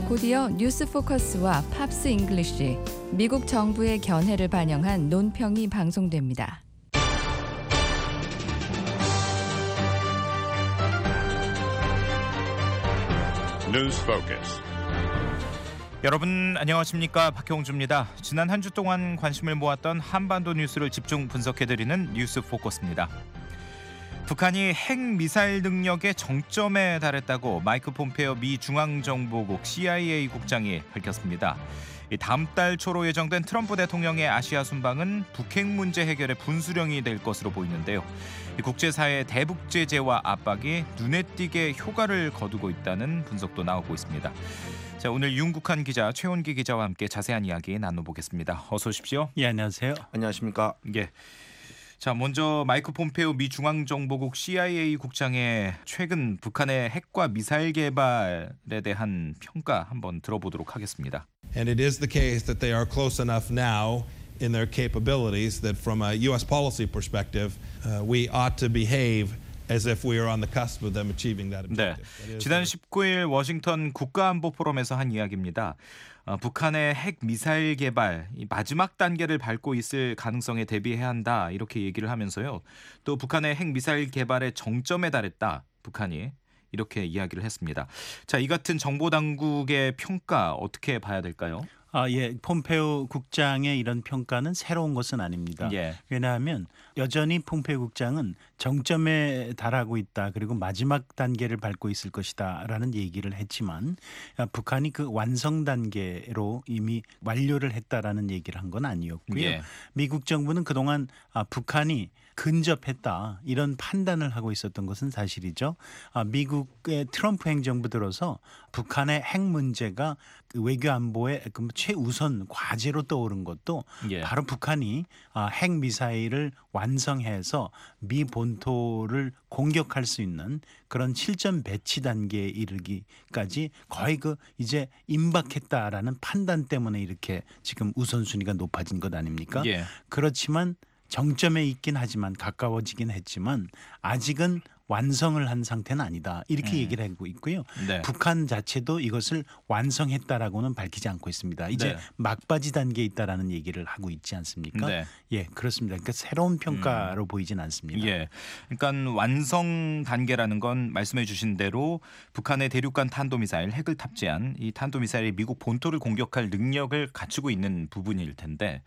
곧이어 뉴스 포커스와 팝스 잉글리쉬, 미국 정부의 견해를 반영한 논평이 방송됩니다. 뉴스 포커스. 여러분 안녕하십니까? 박형주입니다. 지난 한 주 동안 관심을 모았던 한반도 뉴스를 집중 분석해드리는 뉴스 포커스입니다. 북한이 핵미사일 능력의 정점에 달했다고 마이크 폼페오 미 중앙정보국 CIA 국장이 밝혔습니다. 다음 달 초로 예정된 트럼프 대통령의 아시아 순방은 북핵 문제 해결의 분수령이 될 것으로 보이는데요. 국제사회의 대북 제재와 압박이 눈에 띄게 효과를 거두고 있다는 분석도 나오고 있습니다. 자, 오늘 윤국한 기자, 최원기 기자와 함께 자세한 이야기 나눠보겠습니다. 어서 오십시오. 예, 안녕하세요. 안녕하십니까? 예. 자, 먼저 마이크 폼페오 미 중앙정보국 CIA 국장의 최근 북한의 핵과 미사일 개발에 대한 평가 한번 들어보도록 하겠습니다. And it is the case that they are close enough now in their capabilities that from a U.S. policy perspective, we ought to behave as if we are on the cusp of them achieving that objective. 네, 지난 19일 워싱턴 국가안보 포럼에서 한 이야기입니다. 북한의 핵 미사일 개발 마지막 단계를 밟고 있을 가능성에 대비해야 한다 이렇게 얘기를 하면서요. 또 북한의 핵 미사일 개발의 정점에 달했다. 북한이 이렇게 이야기를 했습니다. 자, 이 같은 정보 당국의 평가 어떻게 봐야 될까요? 예, 폼페오 국장의 이런 평가는 새로운 것은 아닙니다. 예. 왜냐하면 여전히 폼페오 국장은 정점에 달하고 있다. 그리고 마지막 단계를 밟고 있을 것이다라는 얘기를 했지만 북한이 그 완성 단계로 이미 완료를 했다라는 얘기를 한 건 아니었고요. 예. 미국 정부는 그동안 북한이 근접했다 이런 판단을 하고 있었던 것은 사실이죠. 미국의 트럼프 행정부 들어서 북한의 핵 문제가 외교 안보의 최우선 과제로 떠오른 것도 예. 바로 북한이 핵 미사일을 완성해서 미 본토를 공격할 수 있는 그런 실전 배치 단계에 이르기까지 거의 이제 임박했다라는 판단 때문에 이렇게 지금 우선순위가 높아진 것 아닙니까? 예. 그렇지만 정점에 있긴 하지만 가까워지긴 했지만 아직은 완성을 한 상태는 아니다. 이렇게 얘기를 하고 있고요. 네. 북한 자체도 이것을 완성했다라고는 밝히지 않고 있습니다. 이제 네. 막바지 단계에 있다라는 얘기를 하고 있지 않습니까? 네. 예, 그렇습니다. 그러니까 새로운 평가로 보이진 않습니다. 예, 그러니까 완성 단계라는 건 말씀해 주신 대로 북한의 대륙간 탄도미사일 핵을 탑재한 이 탄도미사일이 미국 본토를 공격할 능력을 갖추고 있는 부분일 텐데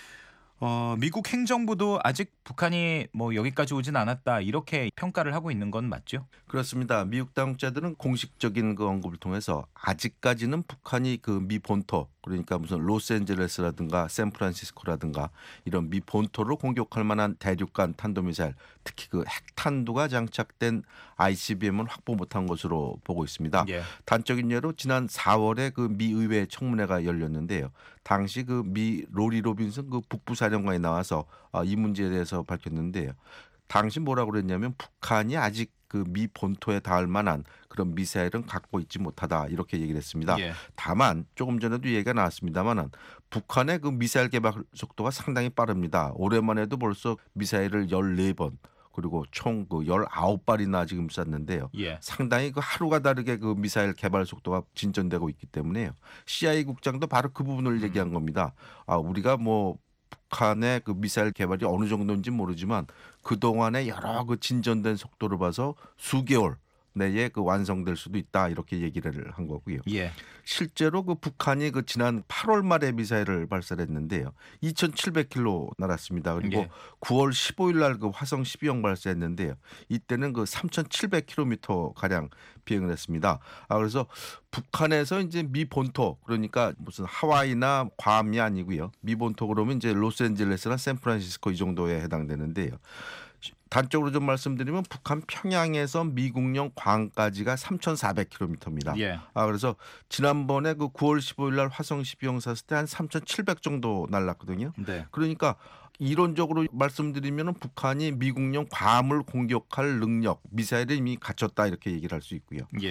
미국 행정부도 아직 북한이 여기까지 오진 않았다 이렇게 평가를 하고 있는 건 맞죠? 그렇습니다. 미국 당국자들은 공식적인 그 언급을 통해서 아직까지는 북한이 그 미 본토 그러니까 무슨 로스앤젤레스라든가 샌프란시스코라든가 이런 미 본토를 공격할 만한 대륙간 탄도미사일 특히 그 핵탄두가 장착된 ICBM은 확보 못한 것으로 보고 있습니다. 예. 단적인 예로 지난 4월에 그 미 의회 청문회가 열렸는데요. 당시 그 미 로리 로빈슨 그 북부사령관이 나와서 이 문제에 대해서 밝혔는데요. 당시 뭐라고 그랬냐면 북한이 아직 그 미 본토에 닿을 만한 그런 미사일은 갖고 있지 못하다 이렇게 얘기를 했습니다. 예. 다만 조금 전에도 얘기가 나왔습니다만은 북한의 그 미사일 개발 속도가 상당히 빠릅니다. 올해만 해도 벌써 미사일을 14번 그리고 총 그 19발이나 지금 쐈는데요. 예. 상당히 그 하루가 다르게 그 미사일 개발 속도가 진전되고 있기 때문에요. CIA 국장도 바로 그 부분을 얘기한 겁니다. 우리가 북한의 그 미사일 개발이 어느 정도인지 모르지만 그동안의 여러 그 진전된 속도를 봐서 수개월 내에 그 완성될 수도 있다 이렇게 얘기를 한 거고요. 예. 실제로 그 북한이 그 지난 8월 말에 미사일을 발사했는데요. 2,700km 날았습니다. 그리고 예. 9월 15일 날 그 화성 12형 발사했는데요. 이때는 그 3,700km 가량 비행을 했습니다. 그래서 북한에서 이제 미 본토 그러니까 무슨 하와이나 괌이 아니고요. 미 본토 그러면 이제 로스앤젤레스나 샌프란시스코 이 정도에 해당되는데요. 단적으로 좀 말씀드리면 북한 평양에서 미국령 괌까지가 3,400km입니다. 예. 그래서 지난번에 그 9월 15일 날 화성 12형 쐈을 때 한 3,700 정도 날랐거든요. 네. 그러니까 이론적으로 말씀드리면 북한이 미국령 괌을 공격할 능력, 미사일을 이미 갖췄다 이렇게 얘기를 할 수 있고요. 예.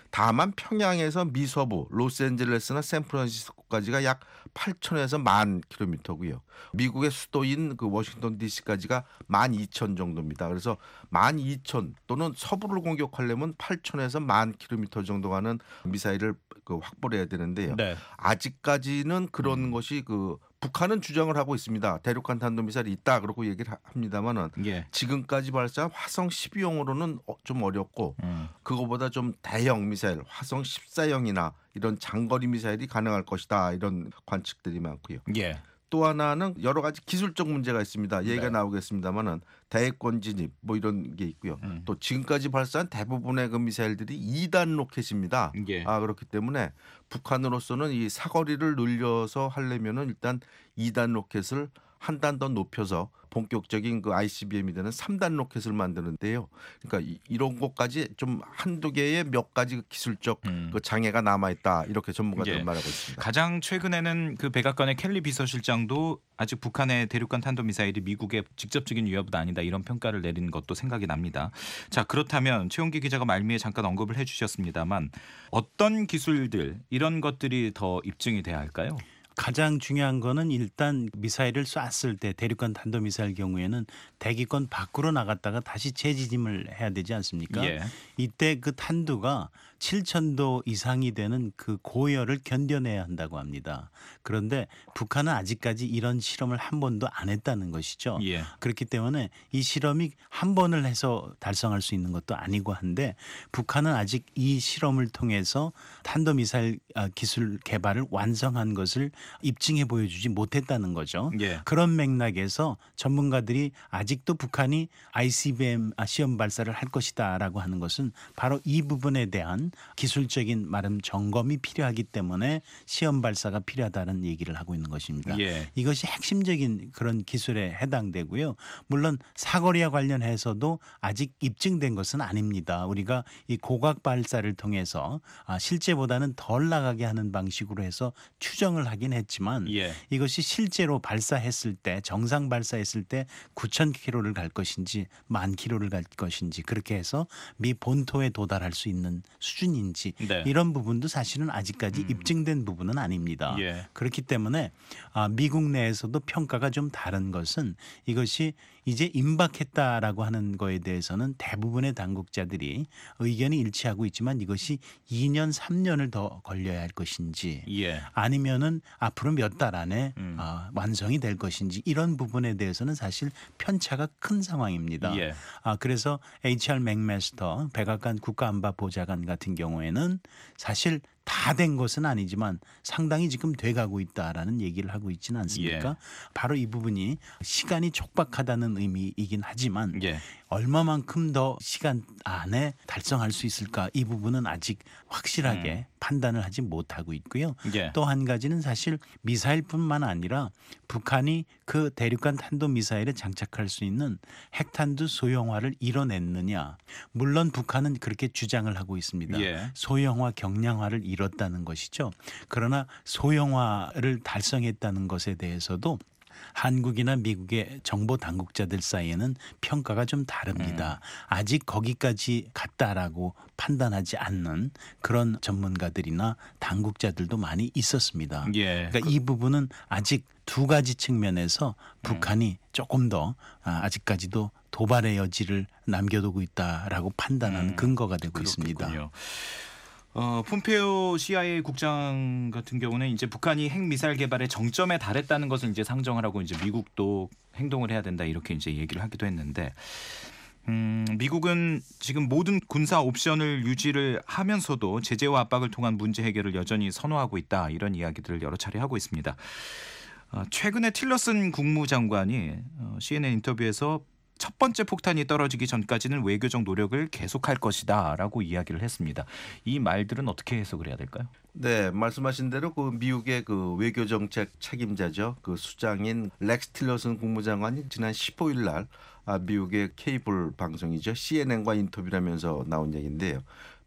다만 평양에서 미서부, 로스앤젤레스나 샌프란시스코까지가 약 8,000에서 10,000km고요. 미국의 수도인 그 워싱턴 DC까지가 12,000 정도입니다. 그래서 12,000 또는 서부를 공격하려면 8,000에서 10,000km 정도 가는 미사일을 그 확보를 해야 되는데요. 네. 아직까지는 그런 것이 그 북한은 주장을 하고 있습니다. 대륙간 탄도미사일이 있다 그러고 얘기를 합니다만은 예. 지금까지 발사한 화성 12형으로는 좀 어렵고 그거보다 좀 대형 미사일 화성 14형이나 이런 장거리 미사일이 가능할 것이다 이런 관측들이 많고요. 예. 또 하나는 여러 가지 기술적 문제가 있습니다. 얘기가 네. 나오겠습니다만은 대권 진입 뭐 이런 게 있고요. 또 지금까지 발사한 대부분의 그 미사일들이 2단 로켓입니다. 예. 그렇기 때문에 북한으로서는 이 사거리를 늘려서 하려면은 일단 2단 로켓을 한 단 더 높여서 본격적인 그 ICBM이 되는 3단 로켓을 만드는데요. 그러니까 이런 것까지 좀 한두 개의 몇 가지 그 기술적 그 장애가 남아 있다 이렇게 전문가들은 예. 말하고 있습니다. 가장 최근에는 그 백악관의 켈리 비서실장도 아직 북한의 대륙간 탄도미사일이 미국의 직접적인 위협은 아니다 이런 평가를 내린 것도 생각이 납니다. 자, 그렇다면 최용기 기자가 말미에 잠깐 언급을 해주셨습니다만 어떤 기술들 이런 것들이 더 입증이 돼야 할까요? 가장 중요한 거는 일단 미사일을 쐈을 때 대륙간 탄도미사일 경우에는 대기권 밖으로 나갔다가 다시 재지짐을 해야 되지 않습니까? 예. 이때 그 탄두가 7,000도 이상이 되는 그 고열을 견뎌내야 한다고 합니다. 그런데 북한은 아직까지 이런 실험을 한 번도 안 했다는 것이죠. 예. 그렇기 때문에 이 실험이 한 번을 해서 달성할 수 있는 것도 아니고 한데 북한은 아직 이 실험을 통해서 탄도미사일 기술 개발을 완성한 것을 입증해 보여주지 못했다는 거죠. 예. 그런 맥락에서 전문가들이 아직도 북한이 ICBM 시험 발사를 할 것이다라고 하는 것은 바로 이 부분에 대한 기술적인 말은 점검이 필요하기 때문에 시험 발사가 필요하다는 얘기를 하고 있는 것입니다. 예. 이것이 핵심적인 그런 기술에 해당되고요. 물론 사거리와 관련해서도 아직 입증된 것은 아닙니다. 우리가 이 고각 발사를 통해서 실제보다는 덜 나가게 하는 방식으로 해서 추정을 하긴 했지만 예. 이것이 실제로 발사했을 때 정상 발사했을 때 9,000km를 갈 것인지 10,000km를 갈 것인지 그렇게 해서 미 본토에 도달할 수 있는 수준인지 네. 이런 부분도 사실은 아직까지 입증된 부분은 아닙니다. 예. 그렇기 때문에 미국 내에서도 평가가 좀 다른 것은 이것이 이제 임박했다라고 하는 거에 대해서는 대부분의 당국자들이 의견이 일치하고 있지만 이것이 2년 3년을 더 걸려야 할 것인지 예. 아니면은 앞으로 몇 달 안에 완성이 될 것인지 이런 부분에 대해서는 사실 편차가 큰 상황입니다. 예. 그래서 HR 맥마스터 백악관 국가안보보좌관 같은 경우에는 사실 다 된 것은 아니지만 상당히 지금 돼가고 있다라는 얘기를 하고 있지는 않습니까? 예. 바로 이 부분이 시간이 촉박하다는 의미이긴 하지만 예. 얼마만큼 더 시간 안에 달성할 수 있을까 이 부분은 아직 확실하게 판단을 하지 못하고 있고요. 예. 또 한 가지는 사실 미사일뿐만 아니라 북한이 그 대륙간 탄도미사일에 장착할 수 있는 핵탄두 소형화를 이뤄냈느냐. 물론 북한은 그렇게 주장을 하고 있습니다. 예. 소형화 경량화를 이뤘다는 것이죠. 그러나 소형화를 달성했다는 것에 대해서도 한국이나 미국의 정보 당국자들 사이에는 평가가 좀 다릅니다. 아직 거기까지 갔다라고 판단하지 않는 그런 전문가들이나 당국자들도 많이 있었습니다. 예. 그러니까 이 부분은 아직 두 가지 측면에서 북한이 조금 더 아직까지도 도발의 여지를 남겨두고 있다라고 판단하는 근거가 되고 있습니다. 그렇군요. 폼페오 CIA 국장 같은 경우는 이제 북한이 핵 미사일 개발의 정점에 달했다는 것을 이제 상정을 하고 이제 미국도 행동을 해야 된다 이렇게 이제 얘기를 하기도 했는데 미국은 지금 모든 군사 옵션을 유지를 하면서도 제재와 압박을 통한 문제 해결을 여전히 선호하고 있다 이런 이야기들을 여러 차례 하고 있습니다. 최근에 틸러슨 국무장관이 CNN 인터뷰에서 첫 번째 폭탄이 떨어지기 전까지는 외교적 노력을 계속할 것이다라고 이야기를 했습니다. 이 말들은 어떻게 해석을 해야 될까요? 네, 말씀하신 대로 그 미국의 그 외교 정책 책임자죠. 그 수장인 렉스 틸러슨 국무장관이 지난 15일 날 미국의 케이블 방송이죠. CNN과 인터뷰를 하면서 나온 얘기인데요.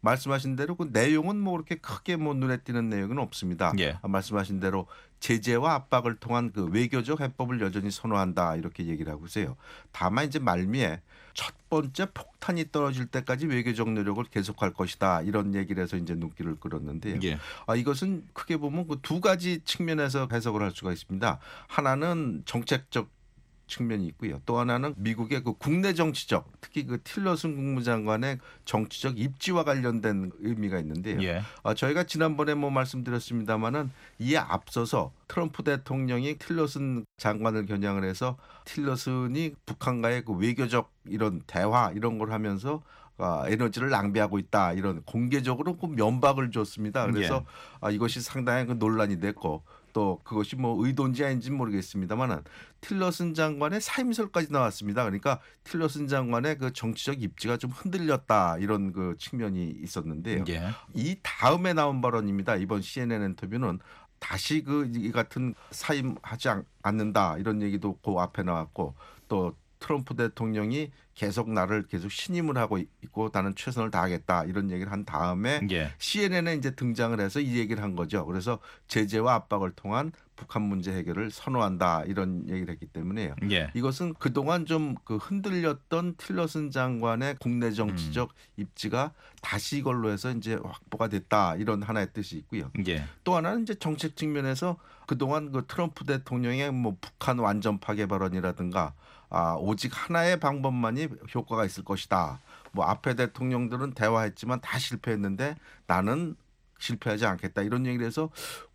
말씀하신 대로 그 내용은 뭐 그렇게 크게 뭐 눈에 띄는 내용은 없습니다. 예. 말씀하신 대로 제재와 압박을 통한 그 외교적 해법을 여전히 선호한다 이렇게 얘기를 하고 있어요. 다만 이제 말미에 첫 번째 폭탄이 떨어질 때까지 외교적 노력을 계속할 것이다 이런 얘기를 해서 이제 눈길을 끌었는데요. 예. 이것은 크게 보면 그 두 가지 측면에서 해석을 할 수가 있습니다. 하나는 정책적 측면이 있고요. 또 하나는 미국의 그 국내 정치적, 특히 그 틸러슨 국무장관의 정치적 입지와 관련된 의미가 있는데요. 예. 저희가 지난번에 뭐 말씀드렸습니다마는 이에 앞서서 트럼프 대통령이 틸러슨 장관을 겨냥을 해서 틸러슨이 북한과의 그 외교적 이런 대화 이런 걸 하면서 에너지를 낭비하고 있다 이런 공개적으로 그 면박을 줬습니다. 그래서 이것이 상당히 그 논란이 됐고 또 그것이 뭐 의도인지 아닌지는 모르겠습니다만은 틸러슨 장관의 사임설까지 나왔습니다. 그러니까 틸러슨 장관의 그 정치적 입지가 좀 흔들렸다 이런 그 측면이 있었는데요. 예. 이 다음에 나온 발언입니다. 이번 CNN 인터뷰는 다시 이 같은 사임하지 않는다 이런 얘기도 그 앞에 나왔고 또 트럼프 대통령이 나를 계속 신임을 하고 있고 나는 최선을 다하겠다 이런 얘기를 한 다음에 CNN에 이제 등장을 해서 이 얘기를 한 거죠. 그래서 제재와 압박을 통한 북한 문제 해결을 선호한다 이런 얘기를 했기 때문에요. 이것은 그동안 좀 그 흔들렸던 틸러슨 장관의 국내 정치적 입지가 다시 이걸로 해서 이제 확보가 됐다 이런 하나의 뜻이 있고요. 또 하나는 이제 정책 측면에서 그동안 그 트럼프 대통령의 뭐 북한 완전 파괴 발언이라든가 오직 하나의 방법만이 효과가 있을 것이다. 뭐 앞에 대통령들은 대화했지만 다 실패했는데 나는 실패하지 않겠다. 이런 얘기를 해서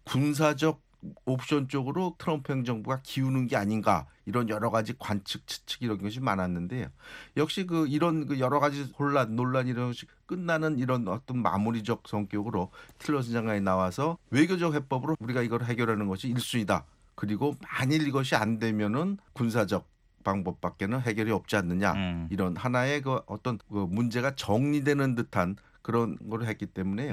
군사적 옵션 쪽으로 트럼프 행정부가 기우는 게 아닌가 이런 여러 가지 관측, 추측 이런 것이 많았는데요. 역시 이런 여러 가지 논란 이런 것이 끝나는 이런 어떤 마무리적 성격으로 틸러슨 장관이 나와서 외교적 해법으로 우리가 이걸 해결하는 것이 1순위다. 그리고 만일 이것이 안 되면은 군사적 방법밖에는 해결이 없지 않느냐 이런 하나의 그 어떤 그 문제가 정리되는 듯한 그런 걸 했기 때문에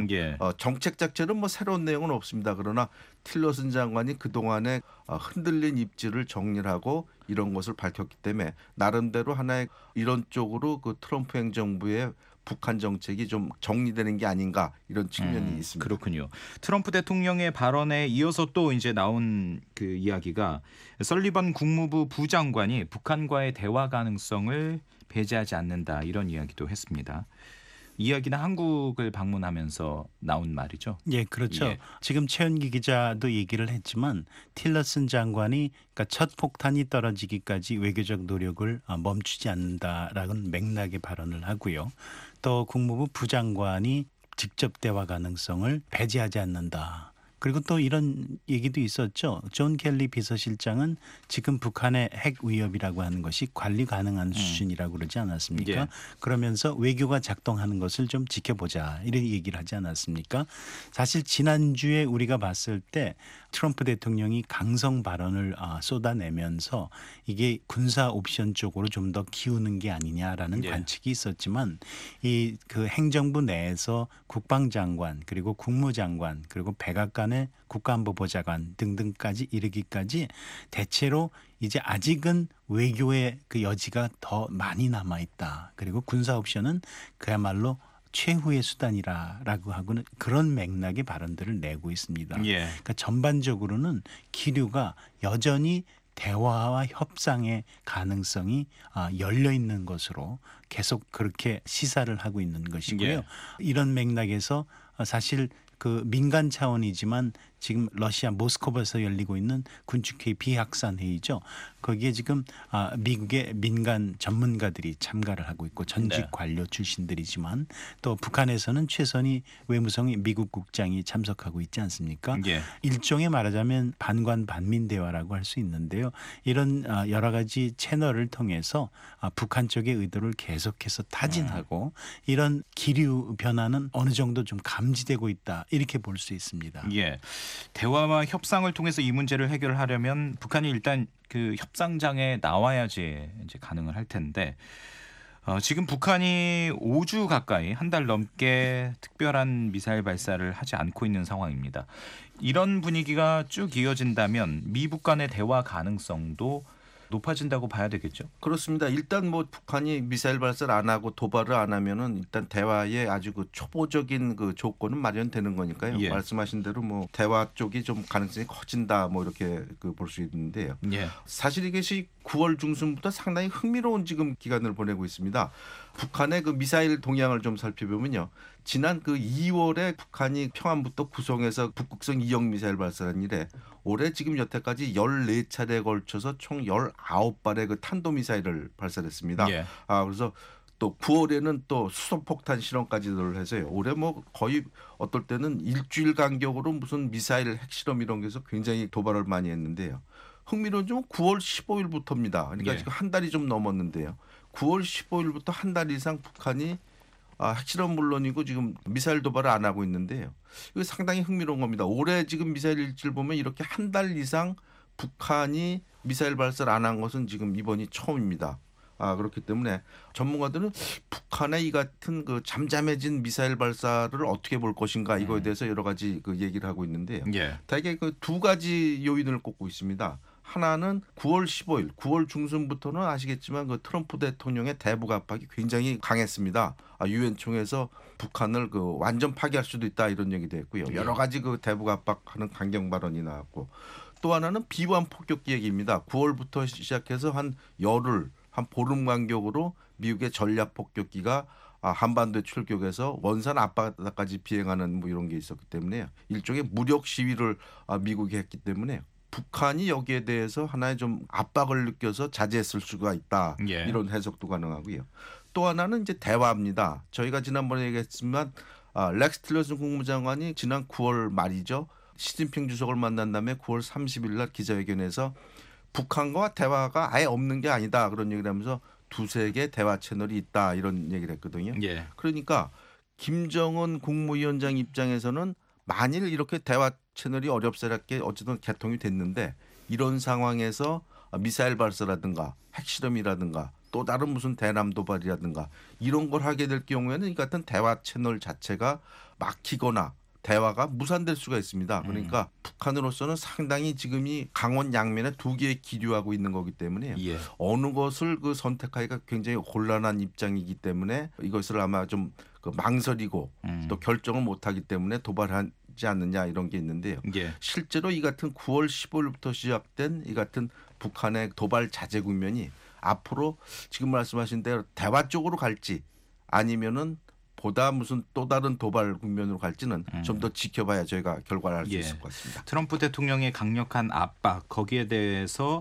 정책 자체는 뭐 새로운 내용은 없습니다. 그러나 틸러슨 장관이 그동안에 흔들린 입지를 정리하고 이런 것을 밝혔기 때문에 나름대로 하나의 이런 쪽으로 그 트럼프 행정부의 북한 정책이 좀 정리되는 게 아닌가 이런 측면이 있습니다. 그렇군요. 트럼프 대통령의 발언에 이어서 또 이제 나온 그 이야기가 설리번 국무부 부장관이 북한과의 대화 가능성을 배제하지 않는다 이런 이야기도 했습니다. 이야기는 한국을 방문하면서 나온 말이죠. 예, 그렇죠. 지금 최은기 기자도 얘기를 했지만 틸러슨 장관이 그러니까 첫 폭탄이 떨어지기까지 외교적 노력을 멈추지 않는다라는 맥락의 발언을 하고요. 또 국무부 부장관이 직접 대화 가능성을 배제하지 않는다. 그리고 또 이런 얘기도 있었죠. 존 켈리 비서실장은 지금 북한의 핵 위협이라고 하는 것이 관리 가능한 수준이라고 그러지 않았습니까? 그러면서 외교가 작동하는 것을 좀 지켜보자 이런 얘기를 하지 않았습니까? 사실 지난주에 우리가 봤을 때 트럼프 대통령이 강성 발언을 쏟아내면서 이게 군사 옵션 쪽으로 좀 더 키우는 게 아니냐라는 관측이 있었지만 이 그 행정부 내에서 국방장관 그리고 국무장관 그리고 백악관의 국가안보보좌관 등등까지 이르기까지 대체로 이제 아직은 외교의 그 여지가 더 많이 남아 있다. 그리고 군사 옵션은 그야말로 최후의 수단이라고 하고는 그런 맥락의 발언들을 내고 있습니다. 그러니까 전반적으로는 기류가 여전히 대화와 협상의 가능성이 열려 있는 것으로 계속 그렇게 시사를 하고 있는 것이고요. 이런 맥락에서 사실 그 민간 차원이지만 지금 러시아 모스크바에서 열리고 있는 군축회의 비확산 회의죠. 거기에 지금 미국의 민간 전문가들이 참가를 하고 있고 전직 관료 출신들이지만 또 북한에서는 최선희 외무성의 미국 국장이 참석하고 있지 않습니까? 일종의 말하자면 반관 반민 대화라고 할 수 있는데요. 이런 여러 가지 채널을 통해서 북한 쪽의 의도를 계속해서 타진하고 이런 기류 변화는 어느 정도 좀 감지되고 있다. 이렇게 볼 수 있습니다. 대화와 협상을 통해서 이 문제를 해결하려면 북한이 일단 그 협상장에 나와야지 이제 가능을 할 텐데 지금 북한이 5주 가까이 한 달 넘게 특별한 미사일 발사를 하지 않고 있는 상황입니다. 이런 분위기가 쭉 이어진다면 미북 간의 대화 가능성도 높아진다고 봐야 되겠죠. 그렇습니다. 일단 뭐 북한이 미사일 발사를 안 하고 도발을 안 하면은 일단 대화에 아주 그 초보적인 그 조건은 마련되는 거니까요. 예. 말씀하신 대로 뭐 대화 쪽이 좀 가능성이 커진다 뭐 이렇게 그 볼 수 있는데요. 예. 사실 이것이 9월 중순부터 상당히 흥미로운 지금 기간을 보내고 있습니다. 북한의 그 미사일 동향을 좀 살펴보면요. 지난 그 2월에 북한이 평안부터 구성해서 북극성 2형 미사일 발사한 이래 올해 지금 여태까지 14차례에 걸쳐서 총 19발의 그 탄도미사일을 발사했습니다. 예. 그래서 또 9월에는 또 수소폭탄 실험까지도 해서요. 올해 뭐 거의 어떨 때는 일주일 간격으로 무슨 미사일 핵실험 이런 게서 굉장히 도발을 많이 했는데요. 흥미로운 점은 9월 15일부터입니다. 그러니까 예. 지금 한 달이 좀 넘었는데요. 9월 15일부터 한 달 이상 북한이 핵실험 물론이고 지금 미사일 도발을 안 하고 있는데요. 이거 상당히 흥미로운 겁니다. 올해 지금 미사일 일지를 보면 이렇게 한 달 이상 북한이 미사일 발사를 안 한 것은 지금 이번이 처음입니다. 그렇기 때문에 전문가들은 북한의 이 같은 그 잠잠해진 미사일 발사를 어떻게 볼 것인가 이거에 대해서 여러 가지 그 얘기를 하고 있는데요. 예. 대개 그 두 가지 요인을 꼽고 있습니다. 하나는 9월 15일, 9월 중순부터는 아시겠지만 그 트럼프 대통령의 대북 압박이 굉장히 강했습니다. 유엔 총회에서 북한을 그 완전 파기할 수도 있다 이런 얘기도 했고요. 여러 가지 그 대북 압박하는 강경 발언이 나왔고 또 하나는 비완 폭격기 얘기입니다. 9월부터 시작해서 한 열흘, 한 보름 간격으로 미국의 전략 폭격기가 한반도에 출격해서 원산 앞바다까지 비행하는 뭐 이런 게 있었기 때문에 일종의 무력 시위를 미국이 했기 때문에 북한이 여기에 대해서 하나의 좀 압박을 느껴서 자제했을 수가 있다. 예. 이런 해석도 가능하고요. 또 하나는 이제 대화입니다. 저희가 지난번에 얘기했지만 렉스 틸러슨 국무장관이 지난 9월 말이죠. 시진핑 주석을 만난 다음에 9월 30일 날 기자회견에서 북한과 대화가 아예 없는 게 아니다. 그런 얘기를 하면서 두세 개 대화 채널이 있다. 이런 얘기를 했거든요. 예. 그러니까 김정은 국무위원장 입장에서는 만일 이렇게 대화 채널이 어렵사렵게 어쨌든 개통이 됐는데 이런 상황에서 미사일 발사라든가 핵실험이라든가 또 다른 무슨 대남 도발이라든가 이런 걸 하게 될 경우에는 이 같은 대화 채널 자체가 막히거나 대화가 무산될 수가 있습니다. 그러니까 북한으로서는 상당히 지금이 강원 양면에 두 개에 기류하고 있는 거기 때문에 예. 어느 것을 그 선택하기가 굉장히 곤란한 입장이기 때문에 이것을 아마 좀 그 망설이고 또 결정을 못하기 때문에 도발하지 않느냐 이런 게 있는데요. 예. 실제로 이 같은 9월 15일부터 시작된 이 같은 북한의 도발 자제 국면이 앞으로 지금 말씀하신 대로 대화 쪽으로 갈지 아니면은 보다 무슨 또 다른 도발 국면으로 갈지는 좀 더 지켜봐야 저희가 결과를 알 수 예. 있을 것 같습니다. 트럼프 대통령의 강력한 압박 거기에 대해서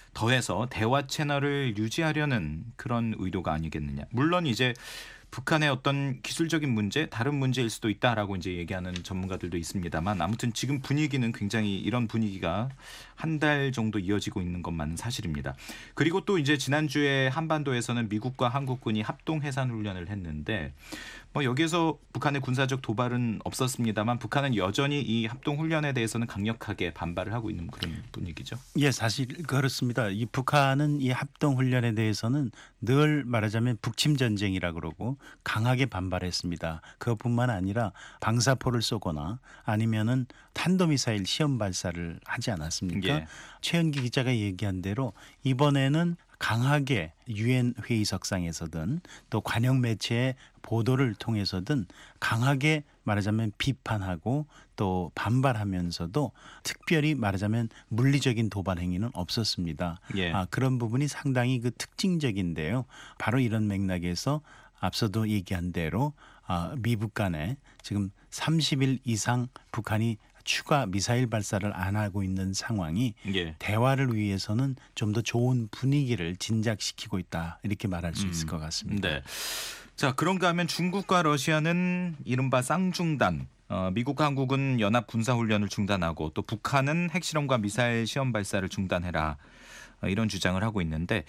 더해서 대화 채널을 유지하려는 그런 의도가 아니겠느냐. 물론 이제 북한의 어떤 기술적인 문제, 다른 문제일 수도 있다라고 이제 얘기하는 전문가들도 있습니다만 아무튼 지금 분위기는 굉장히 이런 분위기가 한 달 정도 이어지고 있는 것만은 사실입니다. 그리고 또 이제 지난주에 한반도에서는 미국과 한국군이 합동 해산 훈련을 했는데 뭐 여기에서 북한의 군사적 도발은 없었습니다만 북한은 여전히 이 합동 훈련에 대해서는 강력하게 반발을 하고 있는 그런 분위기죠. 예, 사실 그렇습니다. 이 북한은 이 합동 훈련에 대해서는 늘 말하자면 북침 전쟁이라 그러고 강하게 반발했습니다. 그것뿐만 아니라 방사포를 쏘거나 아니면은 탄도미사일 시험 발사를 하지 않았습니까? 예. 최현기 기자가 얘기한 대로 이번에는 강하게 유엔 회의석상에서든 또 관영 매체의 보도를 통해서든 강하게 말하자면 비판하고 또 반발하면서도 특별히 말하자면 물리적인 도발 행위는 없었습니다. 예. 그런 부분이 상당히 그 특징적인데요. 바로 이런 맥락에서 앞서도 얘기한 대로 미북 간에 지금 30일 이상 북한이 추가 미사일 발사를 안 하고 있는 상황이 예. 대화를 위해서는 좀 더 좋은 분위기를 진작시키고 있다 이렇게 말할 수 있을 것 같습니다. 네. 자, 그런가 하면 중국과 러시아는 이른바 쌍중단, 미국과 한국은 연합 군사훈련을 중단하고 또 북한은 핵실험과 미사일 시험 발사를 중단해라. 이런 주장을 하고 있는데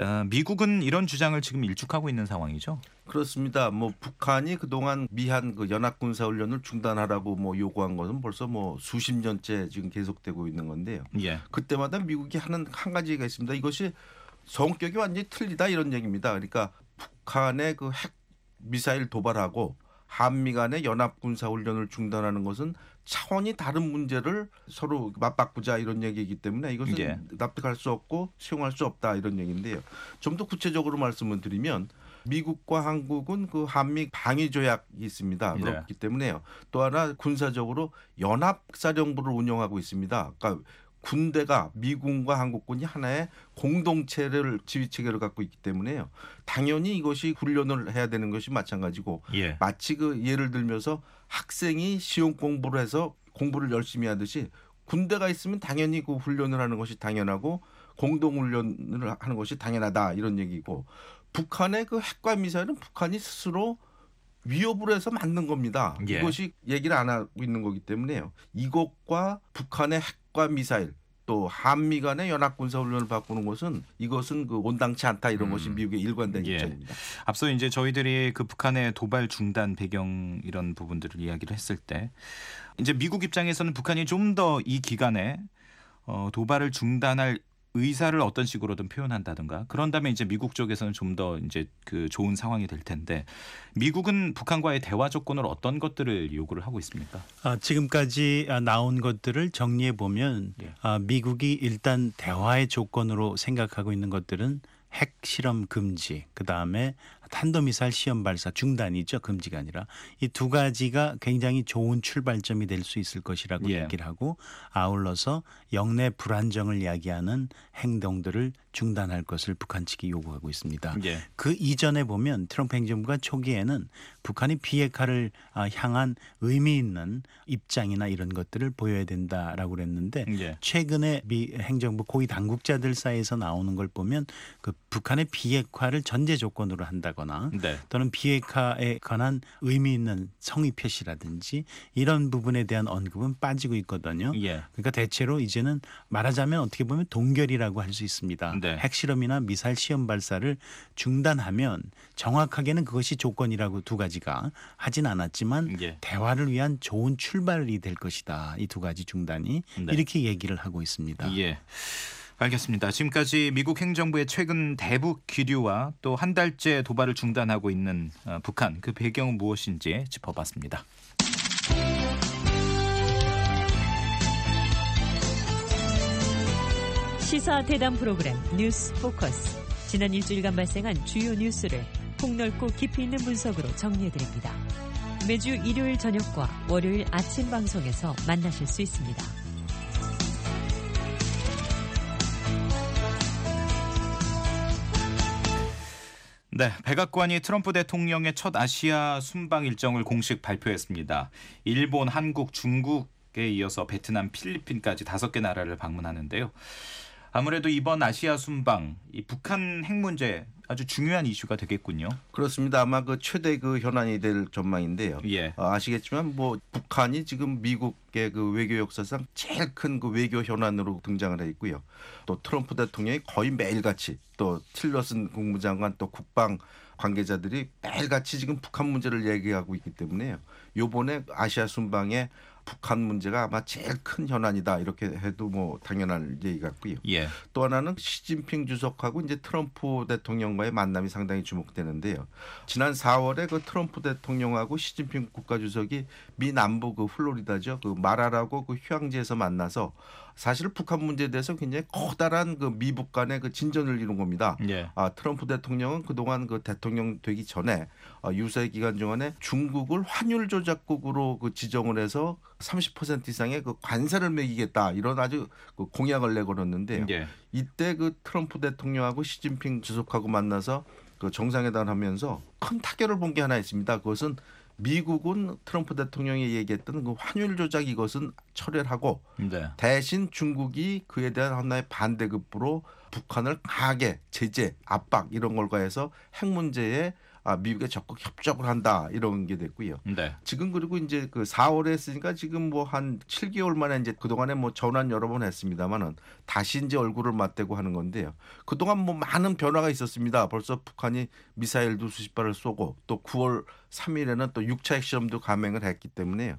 미국은 이런 주장을 지금 일축하고 있는 상황이죠. 그렇습니다. 뭐 북한이 그동안 미한 그 연합 군사 훈련을 중단하라고 뭐 요구한 것은 벌써 뭐 수십 년째 지금 계속되고 있는 건데요. 예. 그때마다 미국이 하는 한 가지가 있습니다. 이것이 성격이 완전히 틀리다 이런 얘기입니다. 그러니까 북한의 그 핵 미사일 도발하고 한미 간의 연합 군사 훈련을 중단하는 것은 차원이 다른 문제를 서로 맞바꾸자 이런 얘기이기 때문에 이것은 예. 납득할 수 없고 수용할 수 없다 이런 얘기인데요. 좀 더 구체적으로 말씀을 드리면 미국과 한국은 그 한미 방위 조약이 있습니다. 네. 그렇기 때문에요. 또 하나 군사적으로 연합사령부를 운영하고 있습니다. 그러니까 군대가 미군과 한국군이 하나의 공동체를 지휘 체계를 갖고 있기 때문에요. 당연히 이것이 훈련을 해야 되는 것이 마찬가지고 예. 마치 그 예를 들면서 학생이 시험 공부를 해서 공부를 열심히 하듯이 군대가 있으면 당연히 그 훈련을 하는 것이 당연하고 공동 훈련을 하는 것이 당연하다 이런 얘기고 북한의 그 핵과 미사일은 북한이 스스로 위협을 해서 만든 겁니다. 예. 이것이 얘기를 안 하고 있는 거기 때문에요. 이것과 북한의 핵과 미사일 또 한미 간의 연합군사훈련을 바꾸는 것은 이것은 그 온당치 않다 이런 것이 미국의 일관된 예. 입장입니다. 앞서 이제 저희들이 그 북한의 도발 중단 배경 이런 부분들을 이야기를 했을 때 이제 미국 입장에서는 북한이 좀 더 이 기간에 도발을 중단할 의사를 어떤 식으로든 표현한다든가 그런다면 이제 미국 쪽에서는 좀 더 이제 그 좋은 상황이 될 텐데 미국은 북한과의 대화 조건을 어떤 것들을 요구를 하고 있습니까? 지금까지 나온 것들을 정리해 보면 예. 미국이 일단 대화의 조건으로 생각하고 있는 것들은 핵 실험 금지, 그 다음에 탄도미사일 시험 발사 중단이죠. 금지가 아니라 이 두 가지가 굉장히 좋은 출발점이 될 수 있을 것이라고 예. 얘기를 하고 아울러서 영내 불안정을 야기하는 행동들을 중단할 것을 북한 측이 요구하고 있습니다. 예. 그 이전에 보면 트럼프 행정부가 초기에는 북한이 비핵화를 향한 의미 있는 입장이나 이런 것들을 보여야 된다라고 그랬는데 예. 최근에 미 행정부 고위 당국자들 사이에서 나오는 걸 보면 그 북한의 비핵화를 전제 조건으로 한다거나 네. 또는 비핵화에 관한 의미 있는 성의 표시라든지 이런 부분에 대한 언급은 빠지고 있거든요. 예. 그러니까 대체로 이제는 말하자면 어떻게 보면 동결이라고 할 수 있습니다. 네. 핵실험이나 미사일 시험 발사를 중단하면 정확하게는 그것이 조건이라고 두 가지가 하진 않았지만 예. 대화를 위한 좋은 출발이 될 것이다. 이 두 가지 중단이 네. 이렇게 얘기를 하고 있습니다. 예. 알겠습니다. 지금까지 미국 행정부의 최근 대북 기류와 또 한 달째 도발을 중단하고 있는 북한 그 배경은 무엇인지 짚어봤습니다. 시사 대담 프로그램 뉴스 포커스. 지난 일주일간 발생한 주요 뉴스를 폭넓고 깊이 있는 분석으로 정리해드립니다. 매주 일요일 저녁과 월요일 아침 방송에서 만나실 수 있습니다. 네, 백악관이 트럼프 대통령의 첫 아시아 순방 일정을 공식 발표했습니다. 일본, 한국, 중국에 이어서 베트남, 필리핀까지 5개 나라를 방문하는데요. 아무래도 이번 아시아 순방, 이 북한 핵 문제 아주 중요한 이슈가 되겠군요. 그렇습니다. 아마 그 최대 그 현안이 될 전망인데요. 예. 아시겠지만 뭐 북한이 지금 미국의 그 외교 역사상 제일 큰 그 외교 현안으로 등장을 해 있고요. 또 트럼프 대통령이 거의 매일같이 또 틸러슨 국무장관 또 국방 관계자들이 매일같이 지금 북한 문제를 얘기하고 있기 때문에요. 요번에 아시아 순방에 북한 문제가 아마 제일 큰 현안이다 이렇게 해도 뭐 당연할 얘기 같고요. 예. 또 하나는 시진핑 주석하고 이제 트럼프 대통령과의 만남이 상당히 주목되는데요. 지난 4월에 그 트럼프 대통령하고 시진핑 국가주석이 미 남부 그 플로리다죠. 그 마라라고 그 휴양지에서 만나서 사실 북한 문제에 대해서 굉장히 커다란 그 미북 간의 그 진전을 이룬 겁니다. 예. 트럼프 대통령은 그동안 그 대통령 되기 전에 유세 기간 동안에 중국을 환율 조작국으로 그 지정을 해서 30% 이상의 그 관세를 매기겠다 이런 아주 그 공약을 내걸었는데요. 예. 이때 그 트럼프 대통령하고 시진핑 주석하고 만나서 그 정상회담을 하면서 큰 타결을 본 게 하나 있습니다. 그것은 미국은 트럼프 대통령이 얘기했던 그 환율 조작 이것은 철회하고 네. 대신 중국이 그에 대한 하나의 반대급부로 북한을 강하게 제재, 압박 이런 걸 가해서 핵 문제에 미국에 적극 협조를 한다 이런 게 됐고요. 네. 지금 그리고 이제 그 4월에 했으니까 지금 뭐 한 7개월 만에 이제 그동안에 뭐 전환 여러 번 했습니다만은 다시 이제 얼굴을 맞대고 하는 건데요. 그동안 뭐 많은 변화가 있었습니다. 벌써 북한이 미사일도 수십 발을 쏘고 또 9월 3일에는 또 6차 핵실험도 감행을 했기 때문에요.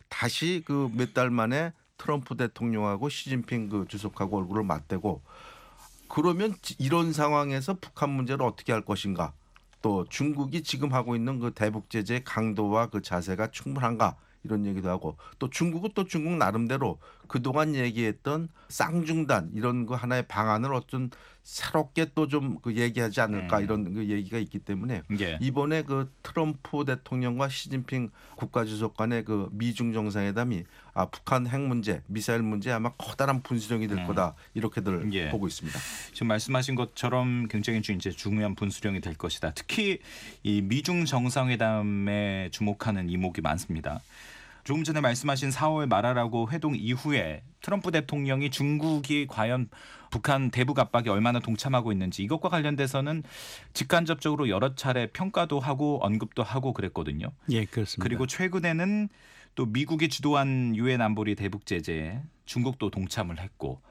다시 그 몇 달 만에 트럼프 대통령하고 시진핑 그 주석하고 얼굴을 맞대고 그러면 이런 상황에서 북한 문제를 어떻게 할 것인가? 또 중국이 지금 하고 있는 그 대북 제재의 강도와 그 자세가 충분한가 이런 얘기도 하고 또 중국은 또 중국 나름대로 그동안 얘기했던 쌍중단 이런 거 하나의 방안을 어떤 새롭게 또 좀 그 얘기하지 않을까 이런 그 얘기가 있기 때문에 예. 이번에 그 트럼프 대통령과 시진핑 국가주석 간의 그 미중 정상회담이 북한 핵 문제, 미사일 문제 아마 커다란 분수령이 될 거다 이렇게들 예. 보고 있습니다. 지금 말씀하신 것처럼 굉장히 이제 중요한 분수령이 될 것이다. 특히 이 미중 정상회담에 주목하는 이목이 많습니다. 조금 전에 말씀하신 4월 말하라고 회동 이후에 트럼프 대통령이 중국이 과연 북한 대북 압박에 얼마나 동참하고 있는지 이것과 관련돼서는 직간접적으로 여러 차례 평가도 하고 언급도 하고 그랬거든요. 예, 그렇습니다. 그리고 최근에는 또 미국이 주도한 유엔 안보리 대북 제재에 중국도 동참을 했고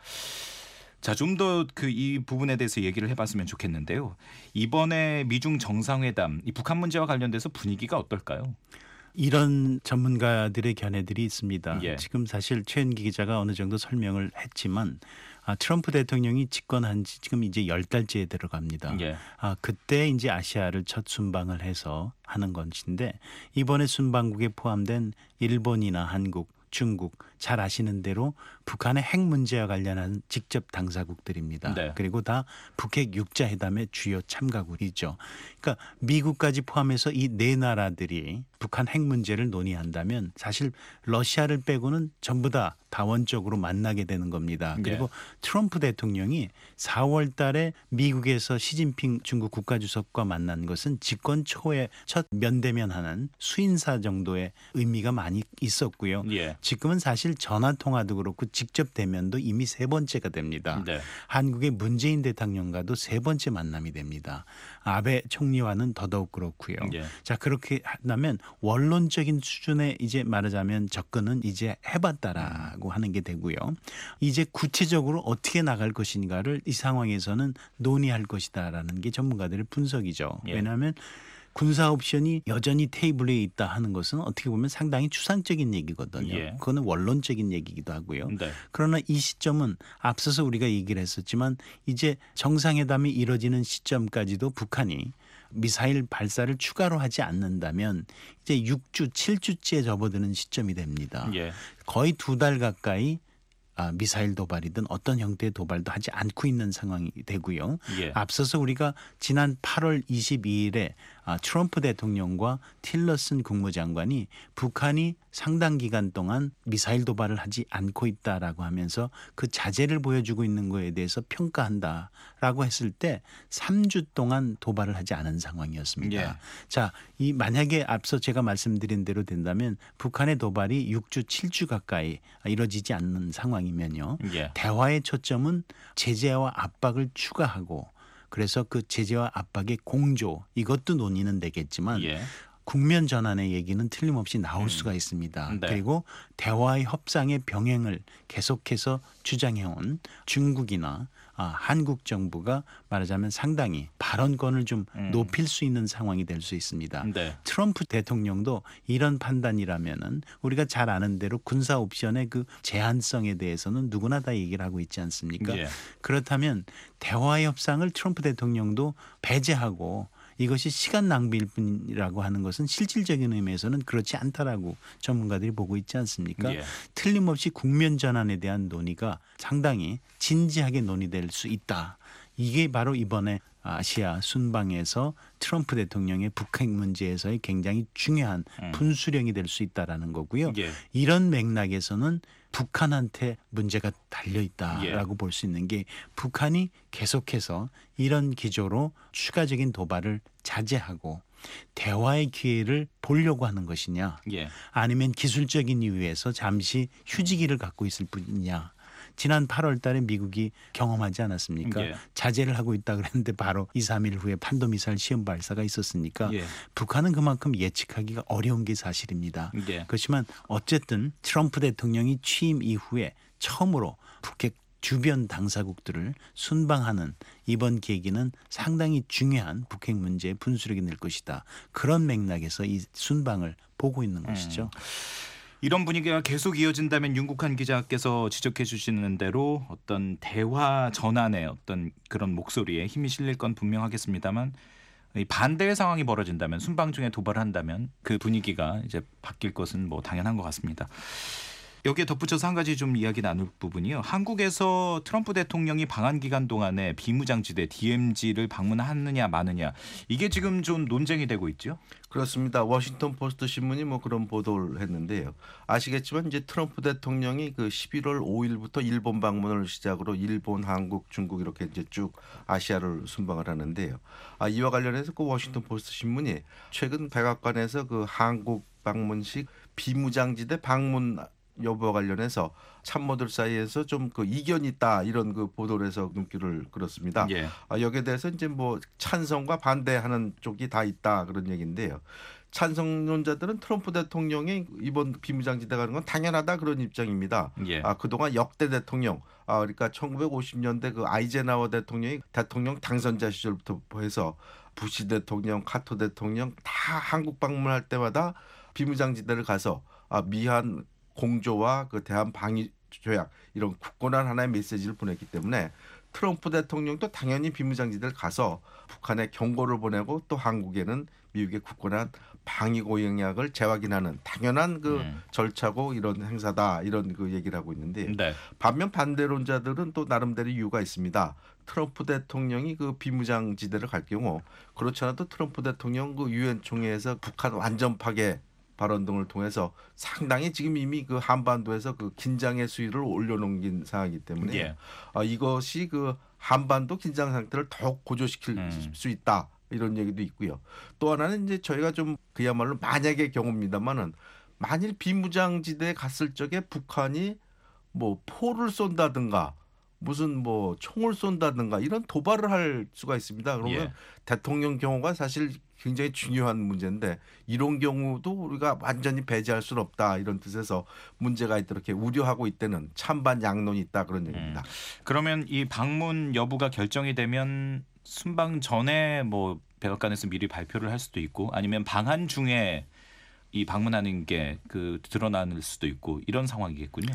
자, 좀 더 이 부분에 대해서 얘기를 해봤으면 좋겠는데요. 이번에 미중 정상회담, 이 북한 문제와 관련돼서 분위기가 어떨까요? 이런 전문가들의 견해들이 있습니다. 예. 지금 사실 최은기 기자가 어느 정도 설명을 했지만 트럼프 대통령이 집권한 지 지금 이제 10달째에 들어갑니다. 예. 그때 이제 아시아를 첫 순방을 해서 하는 것인데 이번에 순방국에 포함된 일본이나 한국, 중국 잘 아시는 대로 북한의 핵 문제와 관련한 직접 당사국들입니다. 네. 그리고 다 북핵 6자 회담의 주요 참가국이죠. 그러니까 미국까지 포함해서 이 네 나라들이 북한 핵 문제를 논의한다면 사실 러시아를 빼고는 전부 다 다원적으로 만나게 되는 겁니다. 그리고 트럼프 대통령이 4월 달에 미국에서 시진핑 중국 국가주석과 만난 것은 집권 초에 첫 면대면하는 수인사 정도의 의미가 많이 있었고요. 예. 지금은 사실 전화 통화도 그렇고 직접 대면도 이미 3번째가 됩니다. 네. 한국의 문재인 대통령과도 3번째 만남이 됩니다. 아베 총리와는 더더욱 그렇고요. 예. 자, 그렇게 한다면 원론적인 수준의 이제 말하자면 접근은 이제 해봤다라고 하는 게 되고요. 이제 구체적으로 어떻게 나갈 것인가를 이 상황에서는 논의할 것이다라는 게 전문가들의 분석이죠. 예. 왜냐하면 군사 옵션이 여전히 테이블에 있다 하는 것은 어떻게 보면 상당히 추상적인 얘기거든요. 예. 그거는 원론적인 얘기이기도 하고요. 네. 그러나 이 시점은 앞서서 우리가 얘기를 했었지만 이제 정상회담이 이뤄지는 시점까지도 북한이 미사일 발사를 추가로 하지 않는다면 이제 6주, 7주째에 접어드는 시점이 됩니다. 예. 거의 2달 가까이 미사일 도발이든 어떤 형태의 도발도 하지 않고 있는 상황이 되고요. 예. 앞서서 우리가 지난 8월 22일에 트럼프 대통령과 틸러슨 국무장관이 북한이 상당 기간 동안 미사일 도발을 하지 않고 있다라고 하면서 그 자제를 보여주고 있는 거에 대해서 평가한다라고 했을 때 3주 동안 도발을 하지 않은 상황이었습니다. 예. 자, 이 만약에 앞서 제가 말씀드린 대로 된다면 북한의 도발이 6주, 7주 가까이 이뤄지지 않는 상황이면요. 예. 대화의 초점은 제재와 압박을 추가하고 그래서 그 제재와 압박의 공조 이것도 논의는 되겠지만 예. 국면 전환의 얘기는 틀림없이 나올 수가 있습니다. 네. 그리고 대화의 협상의 병행을 계속해서 주장해온 중국이나 한국 정부가 말하자면 상당히 발언권을 좀 높일 수 있는 상황이 될 수 있습니다. 네. 트럼프 대통령도 이런 판단이라면은 우리가 잘 아는 대로 군사 옵션의 그 제한성에 대해서는 누구나 다 얘기를 하고 있지 않습니까? 예. 그렇다면 대화 협상을 트럼프 대통령도 배제하고 이것이 시간 낭비일 뿐이라고 하는 것은 실질적인 의미에서는 그렇지 않다라고 전문가들이 보고 있지 않습니까? 예. 틀림없이 국면 전환에 대한 논의가 상당히 진지하게 논의될 수 있다. 이게 바로 이번에 아시아 순방에서 트럼프 대통령의 북핵 문제에서의 굉장히 중요한 분수령이 될 수 있다라는 거고요. 예. 이런 맥락에서는 북한한테 문제가 달려 있다라고 예. 볼 수 있는 게 북한이 계속해서 이런 기조로 추가적인 도발을 자제하고 대화의 기회를 보려고 하는 것이냐 예. 아니면 기술적인 이유에서 잠시 휴지기를 갖고 있을 뿐이냐. 지난 8월 달에 미국이 경험하지 않았습니까? 예. 자제를 하고 있다 그랬는데 바로 2, 3일 후에 탄도미사일 시험 발사가 있었으니까 예. 북한은 그만큼 예측하기가 어려운 게 사실입니다. 예. 그렇지만 어쨌든 트럼프 대통령이 취임 이후에 처음으로 북핵 주변 당사국들을 순방하는 이번 계기는 상당히 중요한 북핵 문제의 분수령이 될 것이다. 그런 맥락에서 이 순방을 보고 있는 것이죠. 이런 분위기가 계속 이어진다면 윤국한 기자께서 지적해 주시는 대로 어떤 대화 전환의 어떤 그런 목소리에 힘이 실릴 건 분명하겠습니다만 이 반대의 상황이 벌어진다면 순방 중에 도발을 한다면 그 분위기가 이제 바뀔 것은 뭐 당연한 것 같습니다. 여기에 덧붙여서 한 가지 좀 이야기 나눌 부분이요. 한국에서 트럼프 대통령이 방한 기간 동안에 비무장지대 DMZ를 방문하느냐 마느냐 이게 지금 좀 논쟁이 되고 있죠. 그렇습니다. 워싱턴 포스트 신문이 뭐 그런 보도를 했는데요. 아시겠지만 이제 트럼프 대통령이 그 11월 5일부터 일본 방문을 시작으로 일본, 한국, 중국 이렇게 이제 쭉 아시아를 순방을 하는데요. 이와 관련해서 그 워싱턴 포스트 신문이 최근 백악관에서 그 한국 방문식 비무장지대 방문 여부와 관련해서 참모들 사이에서 좀 그 이견이 있다 이런 그 보도를 해서 눈길을 끌었습니다. 예. 여기에 대해서 이제 뭐 찬성과 반대하는 쪽이 다 있다 그런 얘기인데요. 찬성론자들은 트럼프 대통령이 이번 비무장지대 가는 건 당연하다 그런 입장입니다. 예. 그동안 역대 대통령, 그러니까 1950년대 그 아이젠하워 대통령이 대통령 당선자 시절부터 해서 부시 대통령, 카터 대통령 다 한국 방문할 때마다 비무장지대를 가서 미한 공조와 그 대한 방위 조약 이런 굳건한 하나의 메시지를 보냈기 때문에 트럼프 대통령도 당연히 비무장지대를 가서 북한에 경고를 보내고 또 한국에는 미국의 굳건한 방위 공약을 재확인하는 당연한 그 절차고 이런 행사다 이런 그 얘기를 하고 있는데 네. 반면 반대론자들은 또 나름대로 이유가 있습니다. 트럼프 대통령이 그 비무장지대를 갈 경우 그렇지 않아도 트럼프 대통령 그 유엔 총회에서 북한 완전 파괴 발언 등을 통해서 상당히 지금 이미 그 한반도에서 그 긴장의 수위를 올려놓은 상황이기 때문에 예. 이것이 그 한반도 긴장 상태를 더욱 고조시킬 수 있다 이런 얘기도 있고요. 또 하나는 이제 저희가 좀 그야말로 만약의 경우입니다만은 만일 비무장지대에 갔을 적에 북한이 뭐 포를 쏜다든가 무슨 뭐 총을 쏜다든가 이런 도발을 할 수가 있습니다. 그러면 예. 대통령 경우가 사실 굉장히 중요한 문제인데 이런 경우도 우리가 완전히 배제할 수는 없다 이런 뜻에서 문제가 있다 이렇게 우려하고 있다는 찬반 양론이 있다 그런 얘기입니다. 그러면 이 방문 여부가 결정이 되면 순방 전에 뭐 백악관에서 미리 발표를 할 수도 있고 아니면 방한 중에 이 방문하는 게 그 드러날 수도 있고 이런 상황이겠군요.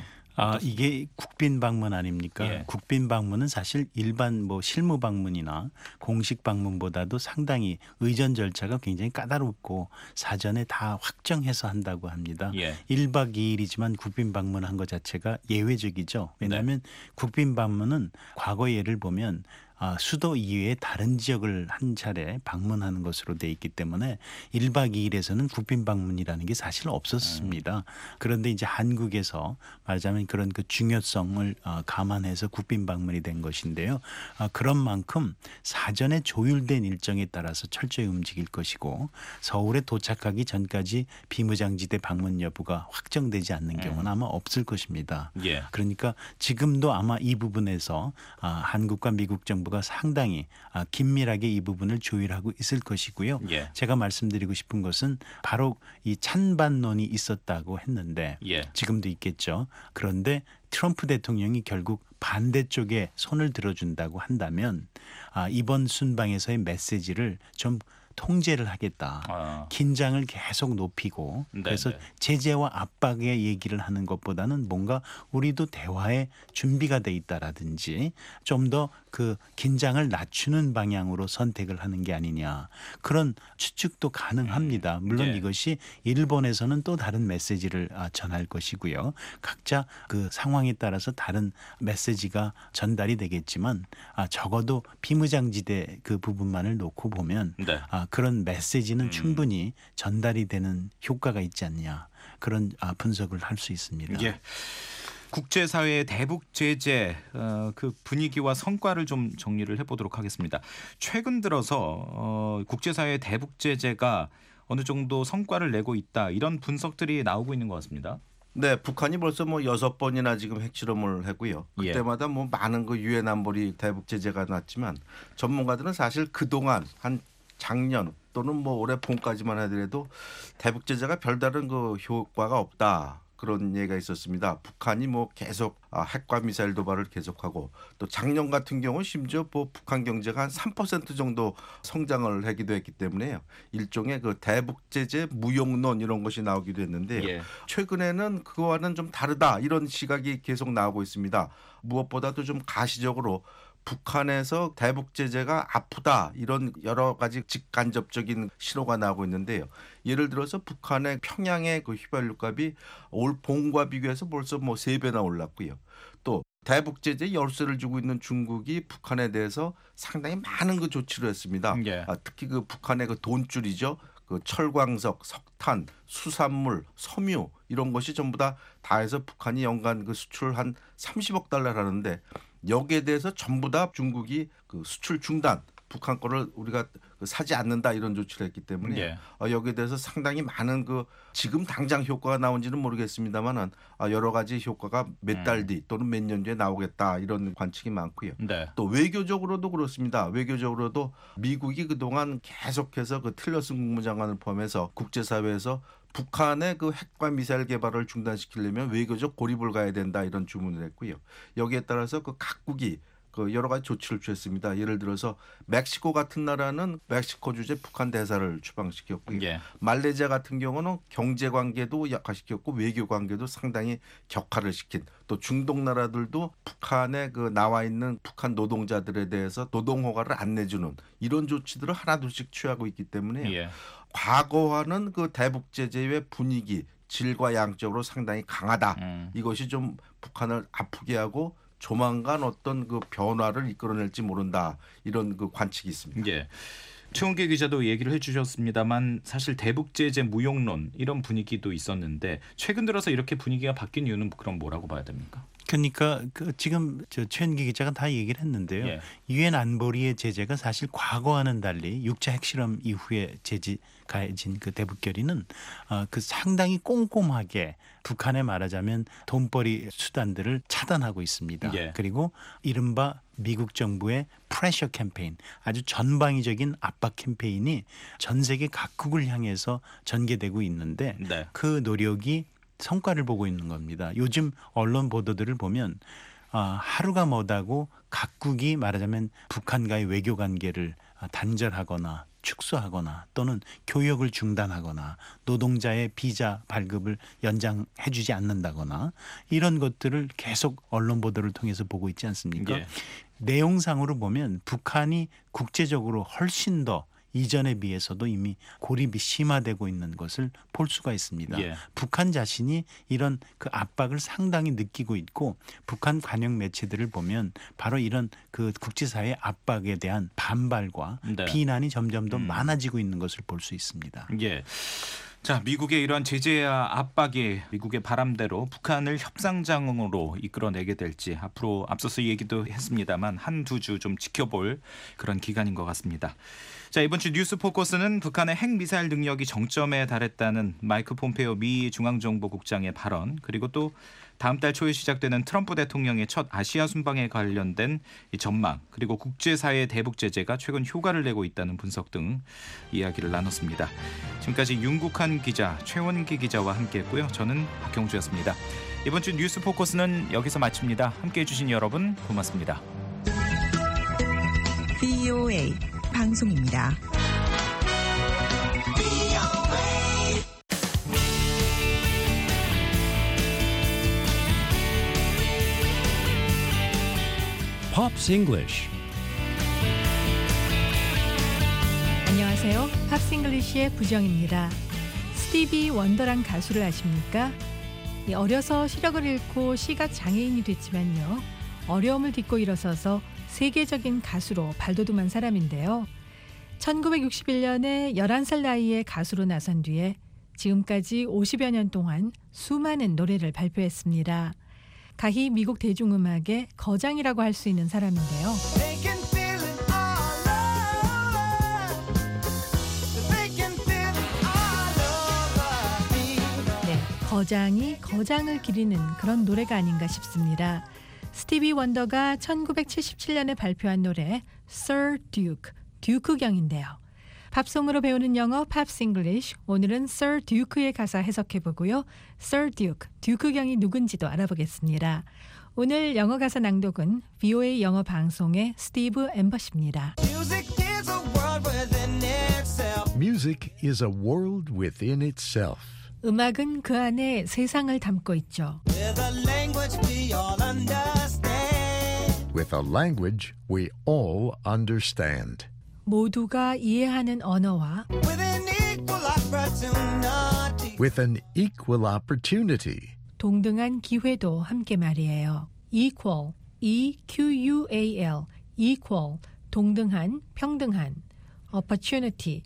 이게 국빈 방문 아닙니까? 예. 국빈 방문은 사실 일반 뭐 실무 방문이나 공식 방문보다도 상당히 의전 절차가 굉장히 까다롭고 사전에 다 확정해서 한다고 합니다. 예. 1박 2일이지만 국빈 방문한 것 자체가 예외적이죠. 왜냐하면 국빈 방문은 과거 예를 보면 수도 이외에 다른 지역을 한 차례 방문하는 것으로 돼 있기 때문에 1박 2일에서는 국빈 방문이라는 게 사실 없었습니다. 그런데 이제 한국에서 말하자면 그런 그 중요성을 감안해서 국빈 방문이 된 것인데요. 그런 만큼 사전에 조율된 일정에 따라서 철저히 움직일 것이고 서울에 도착하기 전까지 비무장지대 방문 여부가 확정되지 않는 경우는 아마 없을 것입니다. 예. 그러니까 지금도 아마 이 부분에서 한국과 미국 정부가 상당히 긴밀하게 이 부분을 조율하고 있을 것이고요. 예. 제가 말씀드리고 싶은 것은 바로 이 찬반론이 있었다고 했는데 예. 지금도 있겠죠. 그런데 트럼프 대통령이 결국 반대쪽에 손을 들어준다고 한다면 이번 순방에서의 메시지를 좀 통제를 하겠다. 긴장을 계속 높이고 그래서 제재와 압박의 얘기를 하는 것보다는 뭔가 우리도 대화에 준비가 돼 있다라든지 좀 더 그 긴장을 낮추는 방향으로 선택을 하는 게 아니냐. 그런 추측도 가능합니다. 물론 예. 이것이 일본에서는 또 다른 메시지를 전할 것이고요. 각자 그 상황에 따라서 다른 메시지가 전달이 되겠지만 적어도 비무장지대 그 부분만을 놓고 보면 네. 그런 메시지는 충분히 전달이 되는 효과가 있지 않냐. 그런 분석을 할 수 있습니다. 예. 국제사회의 대북 제재 그 분위기와 성과를 좀 정리를 해보도록 하겠습니다. 최근 들어서 국제사회의 대북 제재가 어느 정도 성과를 내고 있다 이런 분석들이 나오고 있는 것 같습니다. 네, 북한이 벌써 뭐 6번이나 지금 핵실험을 하고요. 그때마다 뭐 많은 그 유엔 안보리 대북 제재가 났지만 전문가들은 사실 그동안 한 작년 또는 뭐 올해 봄까지만 하더라도 대북 제재가 별다른 그 효과가 없다. 그런 얘기가 있었습니다. 북한이 뭐 계속 핵과 미사일 도발을 계속하고 또 작년 같은 경우 심지어 뭐 북한 경제가 한 3% 정도 성장을 하기도 했기 때문에 일종의 그 대북 제재 무용론 이런 것이 나오기도 했는데 예. 최근에는 그거와는 좀 다르다 이런 시각이 계속 나오고 있습니다. 무엇보다도 좀 가시적으로 북한에서 대북 제재가 아프다 이런 여러 가지 직간접적인 신호가 나오고 있는데요. 예를 들어서 북한의 평양의 그 휘발유값이 올 봄과 비교해서 벌써 뭐 3배나 올랐고요. 또 대북 제재 열쇠를 주고 있는 중국이 북한에 대해서 상당히 많은 그 조치를 했습니다. 예. 특히 그 북한의 그 돈줄이죠. 그 철광석, 석탄, 수산물, 섬유 이런 것이 전부 다 해서 북한이 연간 그 수출 한 30억 달러를 하는데 여기에 대해서 전부 다 중국이 그 수출 중단, 북한 거를 우리가 사지 않는다 이런 조치를 했기 때문에 예. 여기에 대해서 상당히 많은 그 지금 당장 효과가 나온지는 모르겠습니다만은 여러 가지 효과가 몇 달 뒤 또는 몇 년 뒤에 나오겠다 이런 관측이 많고요. 네. 또 외교적으로도 그렇습니다. 외교적으로도 미국이 그동안 계속해서 그 틸러슨 국무장관을 포함해서 국제사회에서 북한의 그 핵과 미사일 개발을 중단시키려면 외교적 고립을 가야 된다 이런 주문을 했고요. 여기에 따라서 그 각국이 그 여러 가지 조치를 취했습니다. 예를 들어서 멕시코 같은 나라는 멕시코 주재 북한 대사를 추방시켰고요. 예. 말레이시아 같은 경우는 경제 관계도 약화시켰고 외교 관계도 상당히 격화를 시킨 또 중동 나라들도 북한에 그 나와 있는 북한 노동자들에 대해서 노동 허가를 안 내주는 이런 조치들을 하나둘씩 취하고 있기 때문에 예. 과거와는 그 대북 제재의 분위기 질과 양적으로 상당히 강하다. 이것이 좀 북한을 아프게 하고 조만간 어떤 그 변화를 이끌어낼지 모른다 이런 그 관측이 있습니다. 예. 최원기 기자도 얘기를 해주셨습니다만 사실 대북 제재 무용론 이런 분위기도 있었는데 최근 들어서 이렇게 분위기가 바뀐 이유는 그럼 뭐라고 봐야 됩니까? 그러니까 지금 최은기 기자가 다 얘기를 했는데요. 예. 유엔 안보리의 제재가 사실 과거와는 달리 6차 핵실험 이후에 가해진 그 대북 결의는 그 상당히 꼼꼼하게 북한에 말하자면 돈벌이 수단들을 차단하고 있습니다. 예. 그리고 이른바 미국 정부의 프레셔 캠페인, 아주 전방위적인 압박 캠페인이 전 세계 각국을 향해서 전개되고 있는데 네. 그 노력이 성과를 보고 있는 겁니다. 요즘 언론 보도들을 보면 하루가 머다고 각국이 말하자면 북한과의 외교 관계를 단절하거나 축소하거나 또는 교역을 중단하거나 노동자의 비자 발급을 연장해주지 않는다거나 이런 것들을 계속 언론 보도를 통해서 보고 있지 않습니까? 예. 내용상으로 보면 북한이 국제적으로 훨씬 더 이전에 비해서도 이미 고립이 심화되고 있는 것을 볼 수가 있습니다. 예. 북한 자신이 이런 그 압박을 상당히 느끼고 있고 북한 관영 매체들을 보면 바로 이런 그 국제사회의 압박에 대한 반발과 네. 비난이 점점 더 많아지고 있는 것을 볼 수 있습니다. 예. 자, 미국의 이러한 제재와 압박이 미국의 바람대로 북한을 협상장으로 이끌어내게 될지 앞으로 앞서서 얘기도 했습니다만 한두 주 좀 지켜볼 그런 기간인 것 같습니다. 자, 이번 주 뉴스 포커스는 북한의 핵미사일 능력이 정점에 달했다는 마이크 폼페오 미 중앙정보국장의 발언, 그리고 또 다음 달 초에 시작되는 트럼프 대통령의 첫 아시아 순방에 관련된 이 전망, 그리고 국제사회의 대북 제재가 최근 효과를 내고 있다는 분석 등 이야기를 나눴습니다. 지금까지 윤국한 기자, 최원기 기자와 함께했고요. 저는 박형주였습니다. 이번 주 뉴스 포커스는 여기서 마칩니다. 함께해 주신 여러분 고맙습니다. VOA 방송입니다. Pops English. 안녕하세요. 팝싱글리시의 부정입니다. 스티비 원더란 가수를 아십니까? 어려서 시력을 잃고 시각 장애인이 됐지만요. 어려움을 딛고 일어서서 세계적인 가수로 발돋움한 사람인데요. 1961년에 11살 나이에 가수로 나선 뒤에 지금까지 50여 년 동안 수많은 노래를 발표했습니다. 가히 미국 대중음악의 거장이라고 할 수 있는 사람인데요. 네, 거장이 거장을 기리는 그런 노래가 아닌가 싶습니다. 스티비 원더가 1977년에 발표한 노래 Sir Duke, 듀크경인데요. 팝송으로 배우는 영어 팝스 잉글리쉬, 오늘은 Sir Duke의 가사 해석해보고요. Sir Duke, 듀크경이 누군지도 알아보겠습니다. 오늘 영어 가사 낭독은 VOA 영어 방송의 스티브 엠버십니다. Music is a world within itself. 음악은 그 안에 세상을 담고 있죠. with a language we all understand. 모두가 이해하는 언어와 With an equal opportunity. 동등한 기회도 함께 말이에요. equal, E-Q-U-A-L, equal, 동등한, 평등한. opportunity,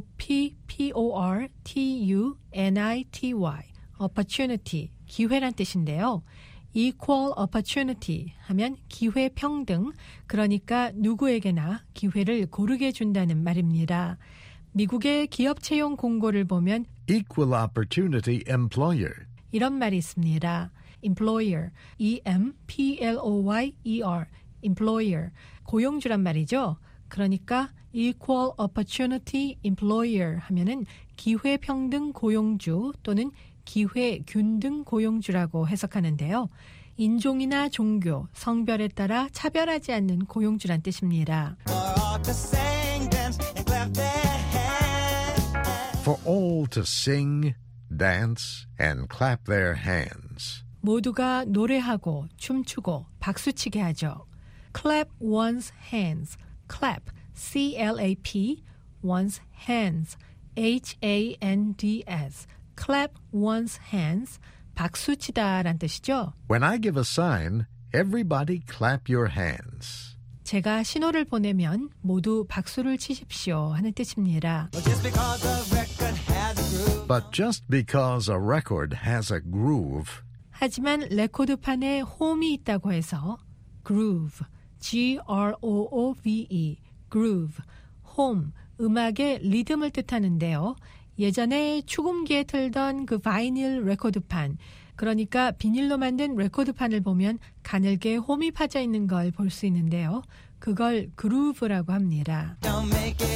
O-P-P-O-R-T-U-N-I-T-Y, opportunity, 기회란 뜻인데요. equal opportunity 하면 기회 평등, 그러니까 누구에게나 기회를 고르게 준다는 말입니다. 미국의 기업 채용 공고를 보면 Equal opportunity employer. 이런 말이 있습니다. employer, E-M-P-L-O-Y-E-R, employer, 고용주란 말이죠. 그러니까 equal opportunity employer 하면은 기회평등 고용주 또는 기회균등 고용주라고 해석하는데요. 인종이나 종교, 성별에 따라 차별하지 않는 고용주란 뜻입니다. For all to sing, dance, and clap their hands. 모두가 노래하고 춤추고 박수치게 하죠. clap one's hands. clap, C-L-A-P, one's hands, H-A-N-D-S. clap one's hands, 박수치다란 뜻이죠. When I give a sign, everybody clap your hands. 제가 신호를 보내면 모두 박수를 치십시오 하는 뜻입니다. But just because a record has a groove, 하지만 레코드판에 홈이 있다고 해서 groove, G-R-O-O-V-E, groove, 홈, 음악의 리듬을 뜻하는데요. 예전에 축음기에 틀던 그 바이닐 레코드판, 그러니까 비닐로 만든 레코드판을 보면 가늘게 홈이 파져 있는 걸 볼 수 있는데요. 그걸 그루브라고 합니다. don't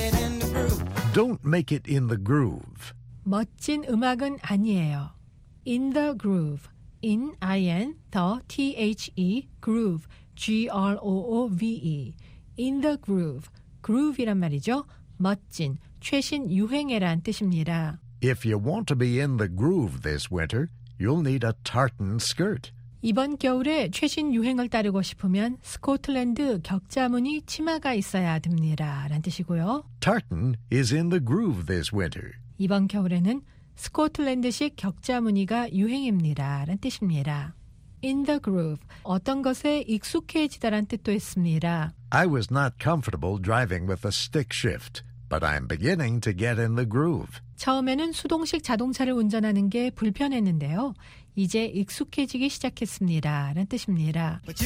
make it in the groove. 멋진 음악은 아니에요. In the groove, in, I-N, the, T-H-E, groove, G-R-O-O-V-E, in the groove, groove이란 말이죠. 멋진, 최신 유행해란 뜻입니다. If you want to be in the groove this winter, you'll need a tartan skirt. 이번 겨울에 최신 유행을 따르고 싶으면 스코틀랜드 격자무늬 치마가 있어야 됩니다. 라는 뜻이고요. Tartan is in the groove this winter. 이번 겨울에는 스코틀랜드식 격자무늬가 유행입니다. 라는 뜻입니다. In the groove, 어떤 것에 익숙해지다란 뜻도 있습니다. I was not comfortable driving with a stick shift, but I'm beginning to get in the groove. 처음에는 수동식 자동차를 운전하는 게 불편했는데요. 이제 익숙해지기 시작했습니다. 라는 뜻입니다. But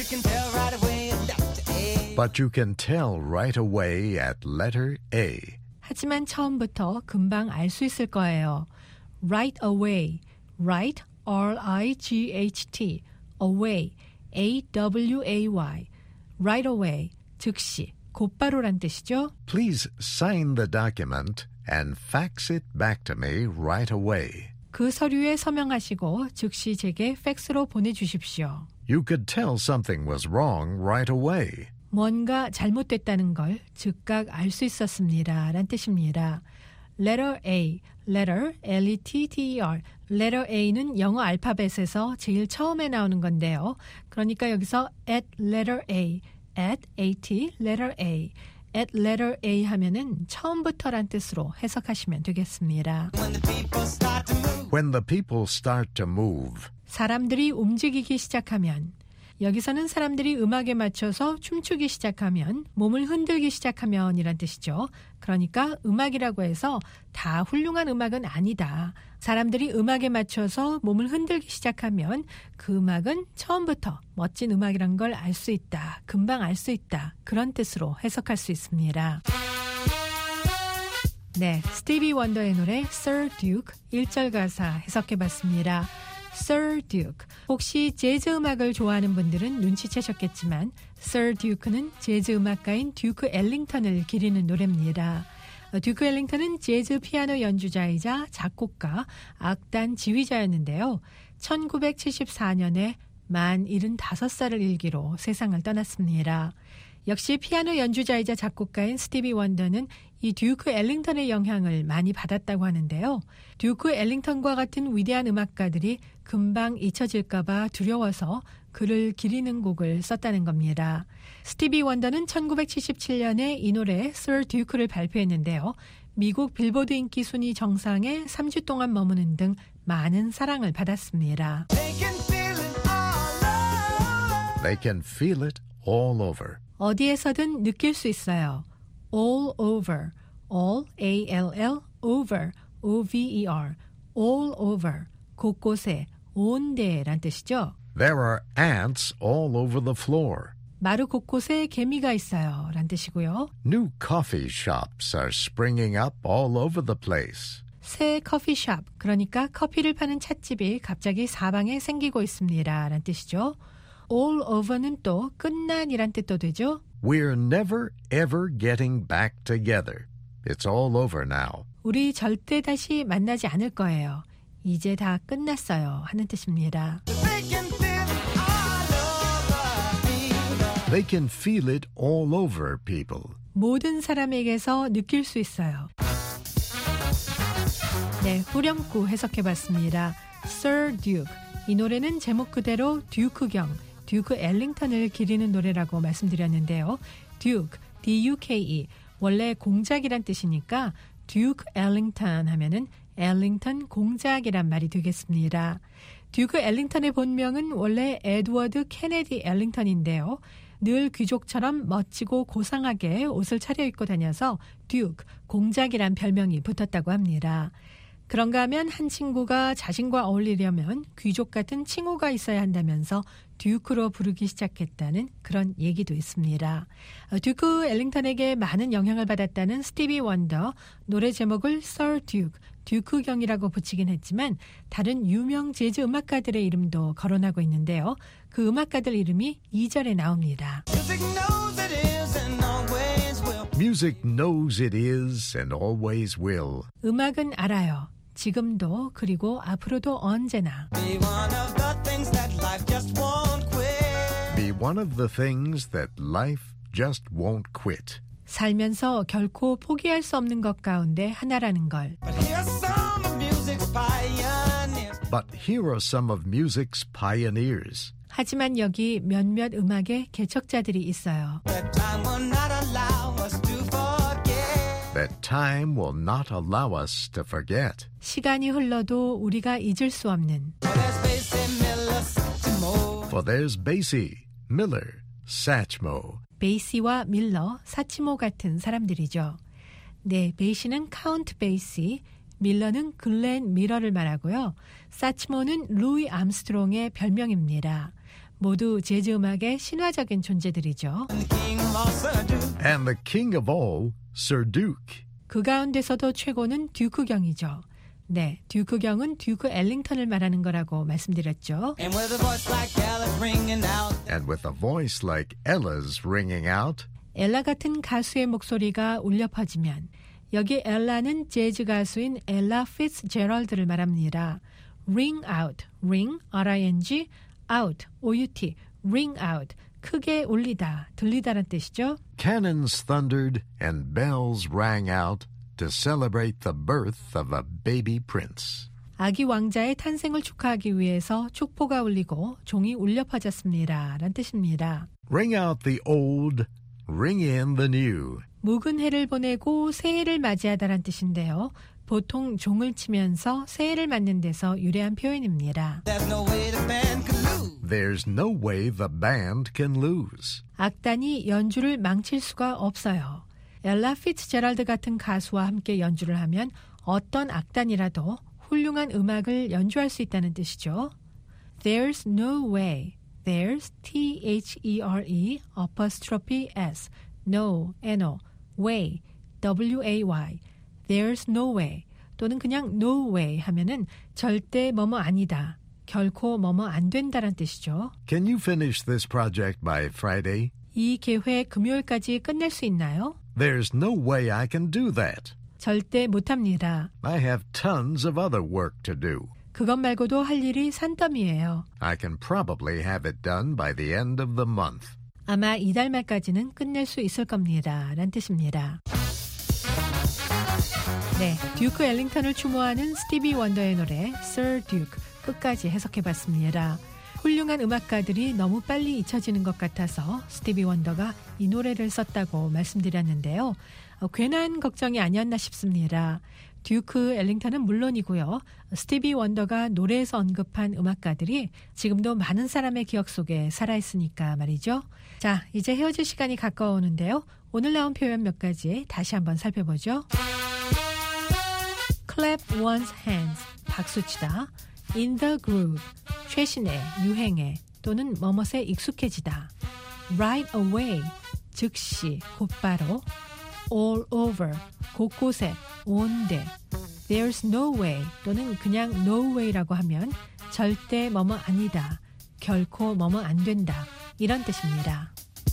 you can tell right away at letter A. 하지만 처음부터 금방 알 수 있을 거예요. Right away, right, R-I-G-H-T, away, A-W-A-Y, right away, 즉시, 곧바로란 뜻이죠. Please sign the document and fax it back to me right away. 그 서류에 서명하시고 즉시 제게 팩스로 보내주십시오. You could tell something was wrong right away. 뭔가 잘못됐다는 걸 즉각 알 수 있었습니다. 란 뜻입니다. Letter A, letter, L-E-T-T-E-R. Letter A는 영어 알파벳에서 제일 처음에 나오는 건데요. 그러니까 여기서 at letter A, at A-T, letter A. at letter A 하면은 처음부터란 뜻으로 해석하시면 되겠습니다. When the people start to move. 사람들이 움직이기 시작하면, 여기서는 사람들이 음악에 맞춰서 춤추기 시작하면, 몸을 흔들기 시작하면 이란 뜻이죠. 그러니까 음악이라고 해서 다 훌륭한 음악은 아니다. 사람들이 음악에 맞춰서 몸을 흔들기 시작하면 그 음악은 처음부터 멋진 음악이란 걸 알 수 있다. 금방 알 수 있다. 그런 뜻으로 해석할 수 있습니다. 네, 스티비 원더의 노래 Sir Duke 1절 가사 해석해봤습니다. Sir Duke. 혹시 재즈 음악을 좋아하는 분들은 눈치채셨겠지만 Sir Duke는 재즈 음악가인 듀크 엘링턴을 기리는 노래입니다. 듀크 엘링턴은 재즈 피아노 연주자이자 작곡가, 악단 지휘자였는데요. 1974년에 만 75살을 일기로 세상을 떠났습니다. 역시 피아노 연주자이자 작곡가인 스티비 원더는 이 듀크 엘링턴의 영향을 많이 받았다고 하는데요. 듀크 엘링턴과 같은 위대한 음악가들이 금방 잊혀질까 봐 두려워서 그를 기리는 곡을 썼다는 겁니다. 스티비 원더는 1977년에 이 노래 Sir Duke를 발표했는데요. 미국 빌보드 인기 순위 정상에 3주 동안 머무는 등 많은 사랑을 받았습니다. They can feel it all over. 어디에서든 느낄 수 있어요. All over, all, A-L-L, over, O-V-E-R, all over, 곳곳에, 온데란 뜻이죠. There are ants all over the floor. 마루 곳곳에 개미가 있어요 란 뜻이고요. New coffee shops are springing up all over the place. 새 커피숍, 그러니까 커피를 파는 찻집이 갑자기 사방에 생기고 있습니다 란 뜻이죠. all over는 또 끝난이란 뜻도 되죠. We're never ever getting back together. It's all over now. 우리 절대 다시 만나지 않을 거예요. 이제 다 끝났어요 하는 뜻입니다. They can feel it all over people. 모든 사람에게서 느낄 수 있어요. 네, 후렴구 해석해봤습니다. Sir Duke. 이 노래는 제목 그대로 듀크경, 듀크 엘링턴을 기리는 노래라고 말씀드렸는데요. Duke, D-U-K-E. 원래 공작이란 뜻이니까 듀크 엘링턴 하면은 엘링턴 공작이란 말이 되겠습니다. 듀크 엘링턴의 본명은 원래 에드워드 케네디 엘링턴인데요. 늘 귀족처럼 멋지고 고상하게 옷을 차려입고 다녀서 듀크, 공작이란 별명이 붙었다고 합니다. 그런가 하면 한 친구가 자신과 어울리려면 귀족 같은 칭호가 있어야 한다면서 듀크로 부르기 시작했다는 그런 얘기도 있습니다. 듀크 엘링턴에게 많은 영향을 받았다는 스티비 원더, 노래 제목을 Sir Duke, 듀크경이라고 붙이긴 했지만 다른 유명 재즈 음악가들의 이름도 거론하고 있는데요. 그 음악가들 이름이 2절에 나옵니다. Music knows it is and always will. 음악은 알아요. 지금도 그리고 앞으로도 언제나. Be one of the things that life just won't quit. 살면서 결코 포기할 수 없는 것 가운데 하나라는 걸. But here are some of music's pioneers. 하지만 여기 몇몇 음악의 개척자들이 있어요. That time will not allow us to forget. 시간이 흘러도 우리가 잊을 수 없는. For there's Basie, Miller, Satchmo. 베이시와 밀러, 사치모 같은 사람들이죠. 네, 베이시는 카운트 베이시, 밀러는 글렌 미러를 말하고요. 사치모는 루이 암스트롱의 별명입니다. 모두 재즈 음악의 신화적인 존재들이죠. And the king of all, Sir Duke. 그 가운데서도 최고는 듀크경이죠. 네, 듀크경은 듀크 엘링턴을 말하는 거라고 말씀드렸죠. And with a voice like Ella's ringing out. 엘라 같은 가수의 목소리가 울려 퍼지면 여기 엘라는 재즈 가수인 엘라 피츠제럴드를 말합니다. Ring out, ring, R-I-N-G, out, O-U-T, ring out, 크게 울리다, 들리다란 뜻이죠. Cannons thundered and bells rang out to celebrate the birth of a baby prince. 아기 왕자의 탄생을 축하하기 위해서 축포가 울리고 종이 울려 퍼졌습니다. 란 뜻입니다. Ring out the old, ring in the new. 묵은 해를 보내고 새해를 맞이하다란 뜻인데요. 보통 종을 치면서 새해를 맞는 데서 유래한 표현입니다. There's no way the band can lose. 악단이 연주를 망칠 수가 없어요. 엘라 피츠제럴드 같은 가수와 함께 연주를 하면 어떤 악단이라도 훌륭한 음악을 연주할 수 있다는 뜻이죠. There's no way. There's T-H-E-R-E apostrophe S. No, N-O. Way. W-A-Y. There's no way. 또는 그냥 no way 하면은 절대 뭐뭐 아니다. 결코 뭐뭐 안 된다란 뜻이죠. Can you finish this project by Friday? 이 계획 금요일까지 끝낼 수 있나요? There's no way I can do that. 절대 못합니다. I have tons of other work to do. 그것 말고도 할 일이 산더미예요. I can probably have it done by the end of the month. 아마 이달 말까지는 끝낼 수 있을 겁니다. 라는 뜻입니다. 네, 듀크 엘링턴을 추모하는 스티비 원더의 노래 Sir Duke 끝까지 해석해봤습니다. 훌륭한 음악가들이 너무 빨리 잊혀지는 것 같아서 스티비 원더가 이 노래를 썼다고 말씀드렸는데요. 괜한 걱정이 아니었나 싶습니다. 듀크 엘링턴은 물론이고요. 스티비 원더가 노래에서 언급한 음악가들이 지금도 많은 사람의 기억 속에 살아있으니까 말이죠. 자, 이제 헤어질 시간이 가까워오는데요. 오늘 나온 표현 몇 가지 다시 한번 살펴보죠. Clap one's hands, 박수치다. In the groove, 최신의, 유행의 또는 뭐뭇에 익숙해지다. Right away, 즉시, 곧바로. All over, 곳곳에, 온데. There's no way 또는 그냥 no way라고 하면 절대 뭐뭐 아니다, 결코 뭐뭐 안 된다 이런 뜻입니다.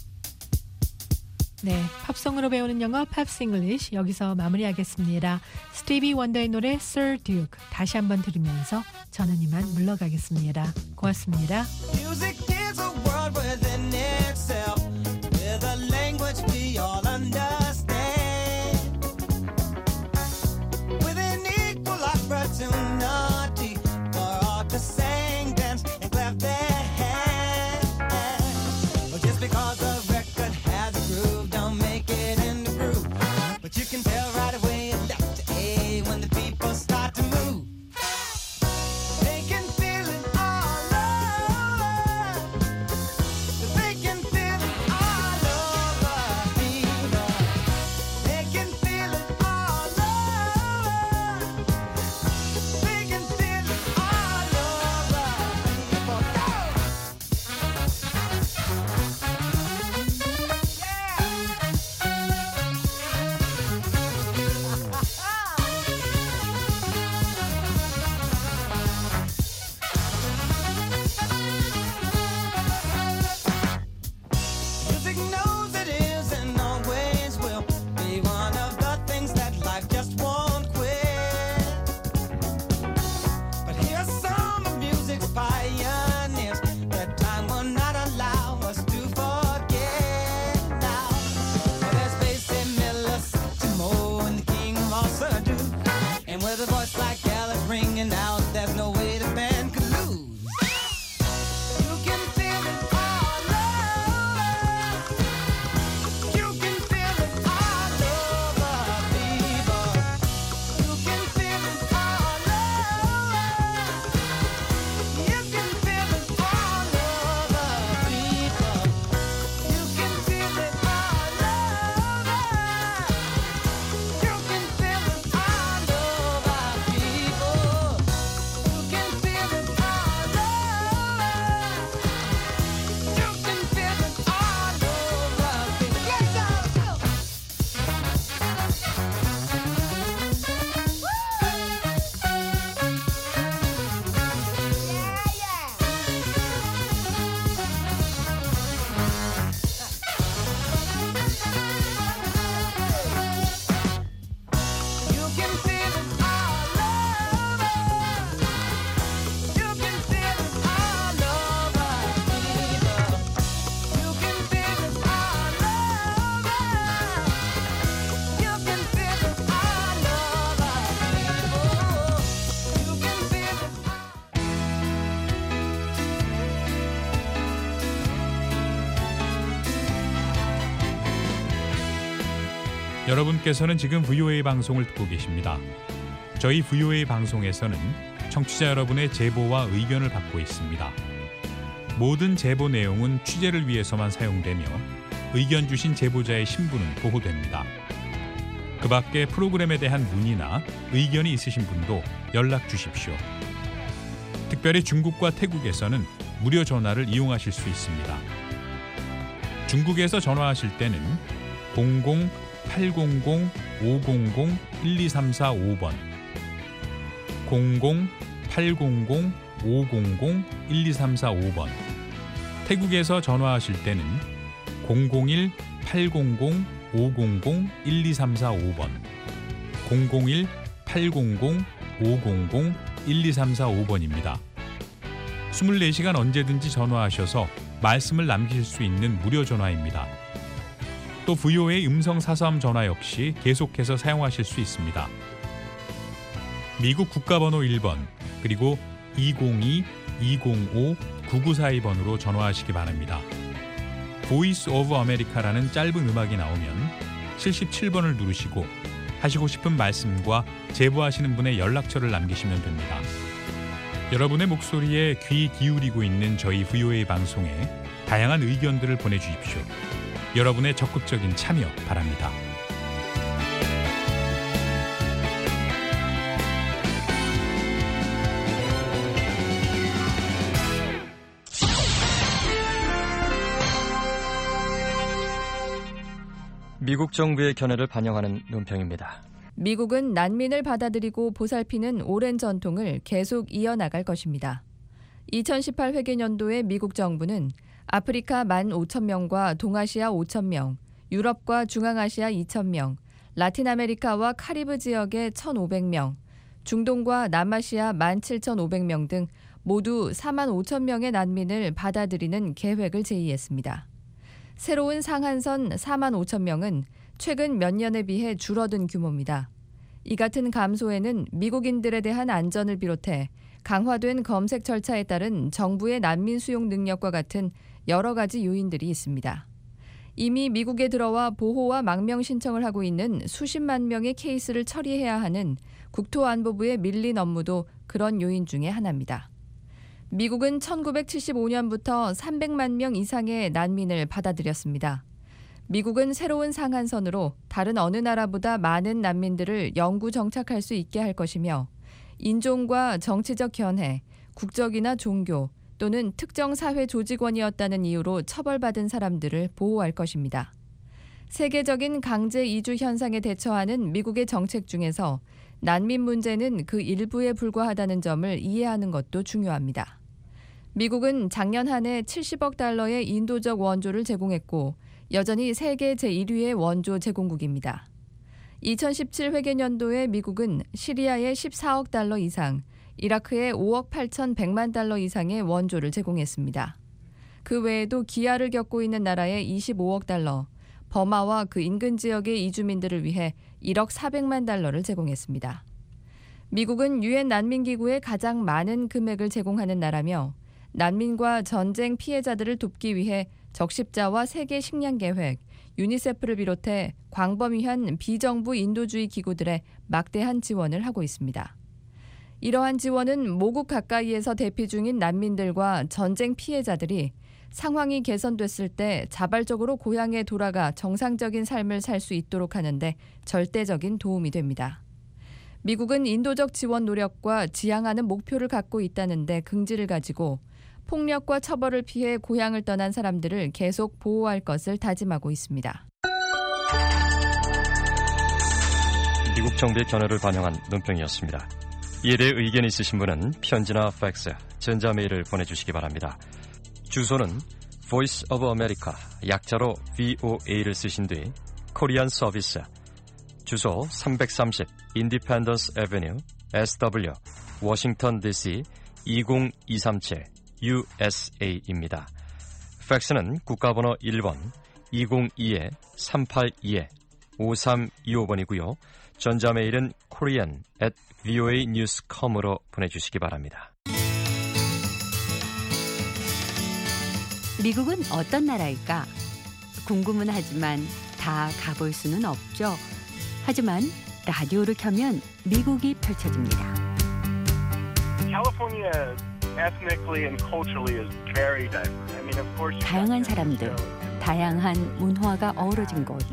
네, 팝송으로 배우는 영어 팝스 잉글리쉬 여기서 마무리하겠습니다. 스티비 원더의 노래 Sir Duke 다시 한번 들으면서 저는 이만 물러가겠습니다. 고맙습니다. Music is a world within itself with a language we all understand with an equal opportunity for all to sing, dance and clap their hands. Well, just because a record has a groove don't make it in the groove, but you can tell right away it's left to A when the people start to move. They can feel it all over. They can feel it all over people. They can feel it all over. They can feel it all over people. Music knows it is and always will be one of the things that life just won't quit. But here's some of music's pioneers that time will not allow us to forget now. Well, there's Basie Miller, Satchmo, and the king of all Surdu. And with a voice like Alice ringing out, there's no way the band could lose. You can feel it all over. You can feel it all over, people. You can feel it all over. You can feel it all over, people. You can feel it all over. You can feel it all over, people. You can feel it all over. You can feel it all over, people. Let's go! You can feel it all over. You can feel it all over, people. You can feel it all over. You can feel it all over, people. You can feel it. 여러분께서는 지금 VOA 방송을 듣고 계십니다. 저희 VOA 방송에서는 청취자 여러분의 제보와 의견을 받고 있습니다. 모든 제보 내용은 취재를 위해서만 사용되며 의견 주신 제보자의 신분은 보호됩니다. 그 밖에 프로그램에 대한 문의나 의견이 있으신 분도 연락 주십시오. 특별히 중국과 태국에서는 무료 전화를 이용하실 수 있습니다. 중국에서 전화하실 때는 00-800-500-1234 5번 00-800-500-1234 5번 태국에서 전화하실 때는 001-800-500-1234 5번 001-800-500-1234 12345번입니다. 24시간 언제든지 전화하셔서 말씀을 남기실 수 있는 무료 전화입니다. 또 VOA 음성 사서함 전화 역시 계속해서 사용하실 수 있습니다. 미국 국가번호 1번 그리고 202-205-9942번으로 전화하시기 바랍니다. 보이스 오브 아메리카라는 짧은 음악이 나오면 77번을 누르시고 하시고 싶은 말씀과 제보하시는 분의 연락처를 남기시면 됩니다. 여러분의 목소리에 귀 기울이고 있는 저희 VOA 방송에 다양한 의견들을 보내주십시오. 여러분의 적극적인 참여 바랍니다. 미국 정부의 견해를 반영하는 논평입니다. 미국은 난민을 받아들이고 보살피는 오랜 전통을 계속 이어나갈 것입니다. 2018 회계년도에 미국 정부는 아프리카 15,000명과 동아시아 5,000명, 유럽과 중앙아시아 2,000명, 라틴 아메리카와 카리브 지역의 1,500명, 중동과 남아시아 17,500명 등 모두 45,000명의 난민을 받아들이는 계획을 제의했습니다. 새로운 상한선 45,000명은 최근 몇 년에 비해 줄어든 규모입니다. 이 같은 감소에는 미국인들에 대한 안전을 비롯해 강화된 검색 절차에 따른 정부의 난민 수용 능력과 같은 여러 가지 요인들이 있습니다. 이미 미국에 들어와 보호와 망명 신청을 하고 있는 수십만 명의 케이스를 처리해야 하는 국토안보부의 밀린 업무도 그런 요인 중에 하나입니다. 미국은 1975년부터 300만 명 이상의 난민을 받아들였습니다. 미국은 새로운 상한선으로 다른 어느 나라보다 많은 난민들을 영구 정착할 수 있게 할 것이며 인종과 정치적 견해, 국적이나 종교 또는 특정 사회 조직원이었다는 이유로 처벌받은 사람들을 보호할 것입니다. 세계적인 강제 이주 현상에 대처하는 미국의 정책 중에서 난민 문제는 그 일부에 불과하다는 점을 이해하는 것도 중요합니다. 미국은 작년 한 해 70억 달러의 인도적 원조를 제공했고 여전히 세계 제1위의 원조 제공국입니다. 2017 회계년도에 미국은 시리아에 14억 달러 이상, 이라크에 5억 8,100만 달러 이상의 원조를 제공했습니다. 그 외에도 기아를 겪고 있는 나라에 25억 달러, 버마와 그 인근 지역의 이주민들을 위해 1억 400만 달러를 제공했습니다. 미국은 유엔 난민기구에 가장 많은 금액을 제공하는 나라며 난민과 전쟁 피해자들을 돕기 위해 적십자와 세계 식량 계획, 유니세프를 비롯해 광범위한 비정부 인도주의 기구들에 막대한 지원을 하고 있습니다. 이러한 지원은 모국 가까이에서 대피 중인 난민들과 전쟁 피해자들이 상황이 개선됐을 때 자발적으로 고향에 돌아가 정상적인 삶을 살 수 있도록 하는데 절대적인 도움이 됩니다. 미국은 인도적 지원 노력과 지향하는 목표를 갖고 있다는데 긍지를 가지고 폭력과 처벌을 피해 고향을 떠난 사람들을 계속 보호할 것을 다짐하고 있습니다. 미국 정부의 견해를 반영한 논평이었습니다. 이에 대해 의견이 있으신 분은 편지나 팩스, 전자메일을 보내주시기 바랍니다. 주소는 Voice of America, 약자로 VOA를 쓰신 뒤 코리안 서비스, 주소 330 Independence Avenue, SW, 워싱턴 DC 20237 USA입니다. 팩스는 국가번호 1번 202-382-5325번이고요. 전자메일은 korean@voanews.com으로 보내주시기 바랍니다. 미국은 어떤 나라일까? 궁금은 하지만 다 가볼 수는 없죠. 하지만 라디오를 켜면 미국이 펼쳐집니다. 다양한 사람들, 다양한 문화가 어우러진 곳.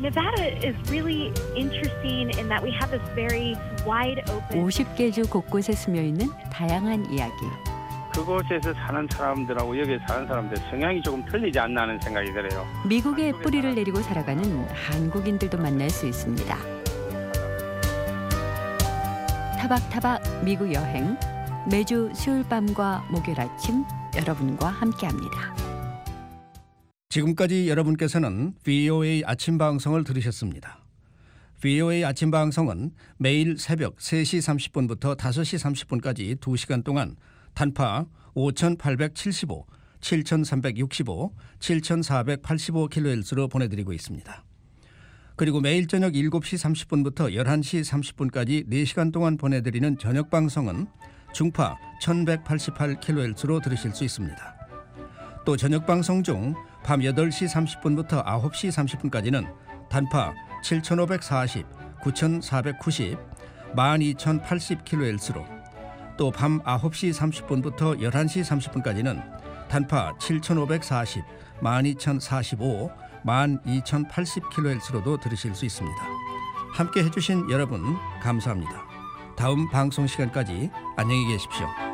50개 주 곳곳에 스며있는 다양한 이야기. 그곳에서 사는 사람들하고 여기 사는 사람들 성향이 조금 틀리지 않나 하는 생각이 들어요. 미국에 뿌리를 내리고 살아가는 한국인들도 만날 수 있습니다. 타박타박 미국 여행, 매주 수요일 밤과 목요일 아침 여러분과 함께합니다. 지금까지 여러분께서는 VOA 아침 방송을 들으셨습니다. VOA 아침 방송은 매일 새벽 3시 30분부터 5시 30분까지 2시간 동안 단파 5,875, 7,365, 7,485kHz로 보내드리고 있습니다. 그리고 매일 저녁 7시 30분부터 11시 30분까지 4시간 동안 보내드리는 저녁 방송은 중파 1188kHz로 들으실 수 있습니다. 또 저녁 방송 중 밤 8시 30분부터 9시 30분까지는 단파 7540, 9490, 12080kHz로 또 밤 9시 30분부터 11시 30분까지는 단파 7540, 12045, 12080kHz로도 들으실 수 있습니다. 함께 해주신 여러분 감사합니다. 다음 방송 시간까지 안녕히 계십시오.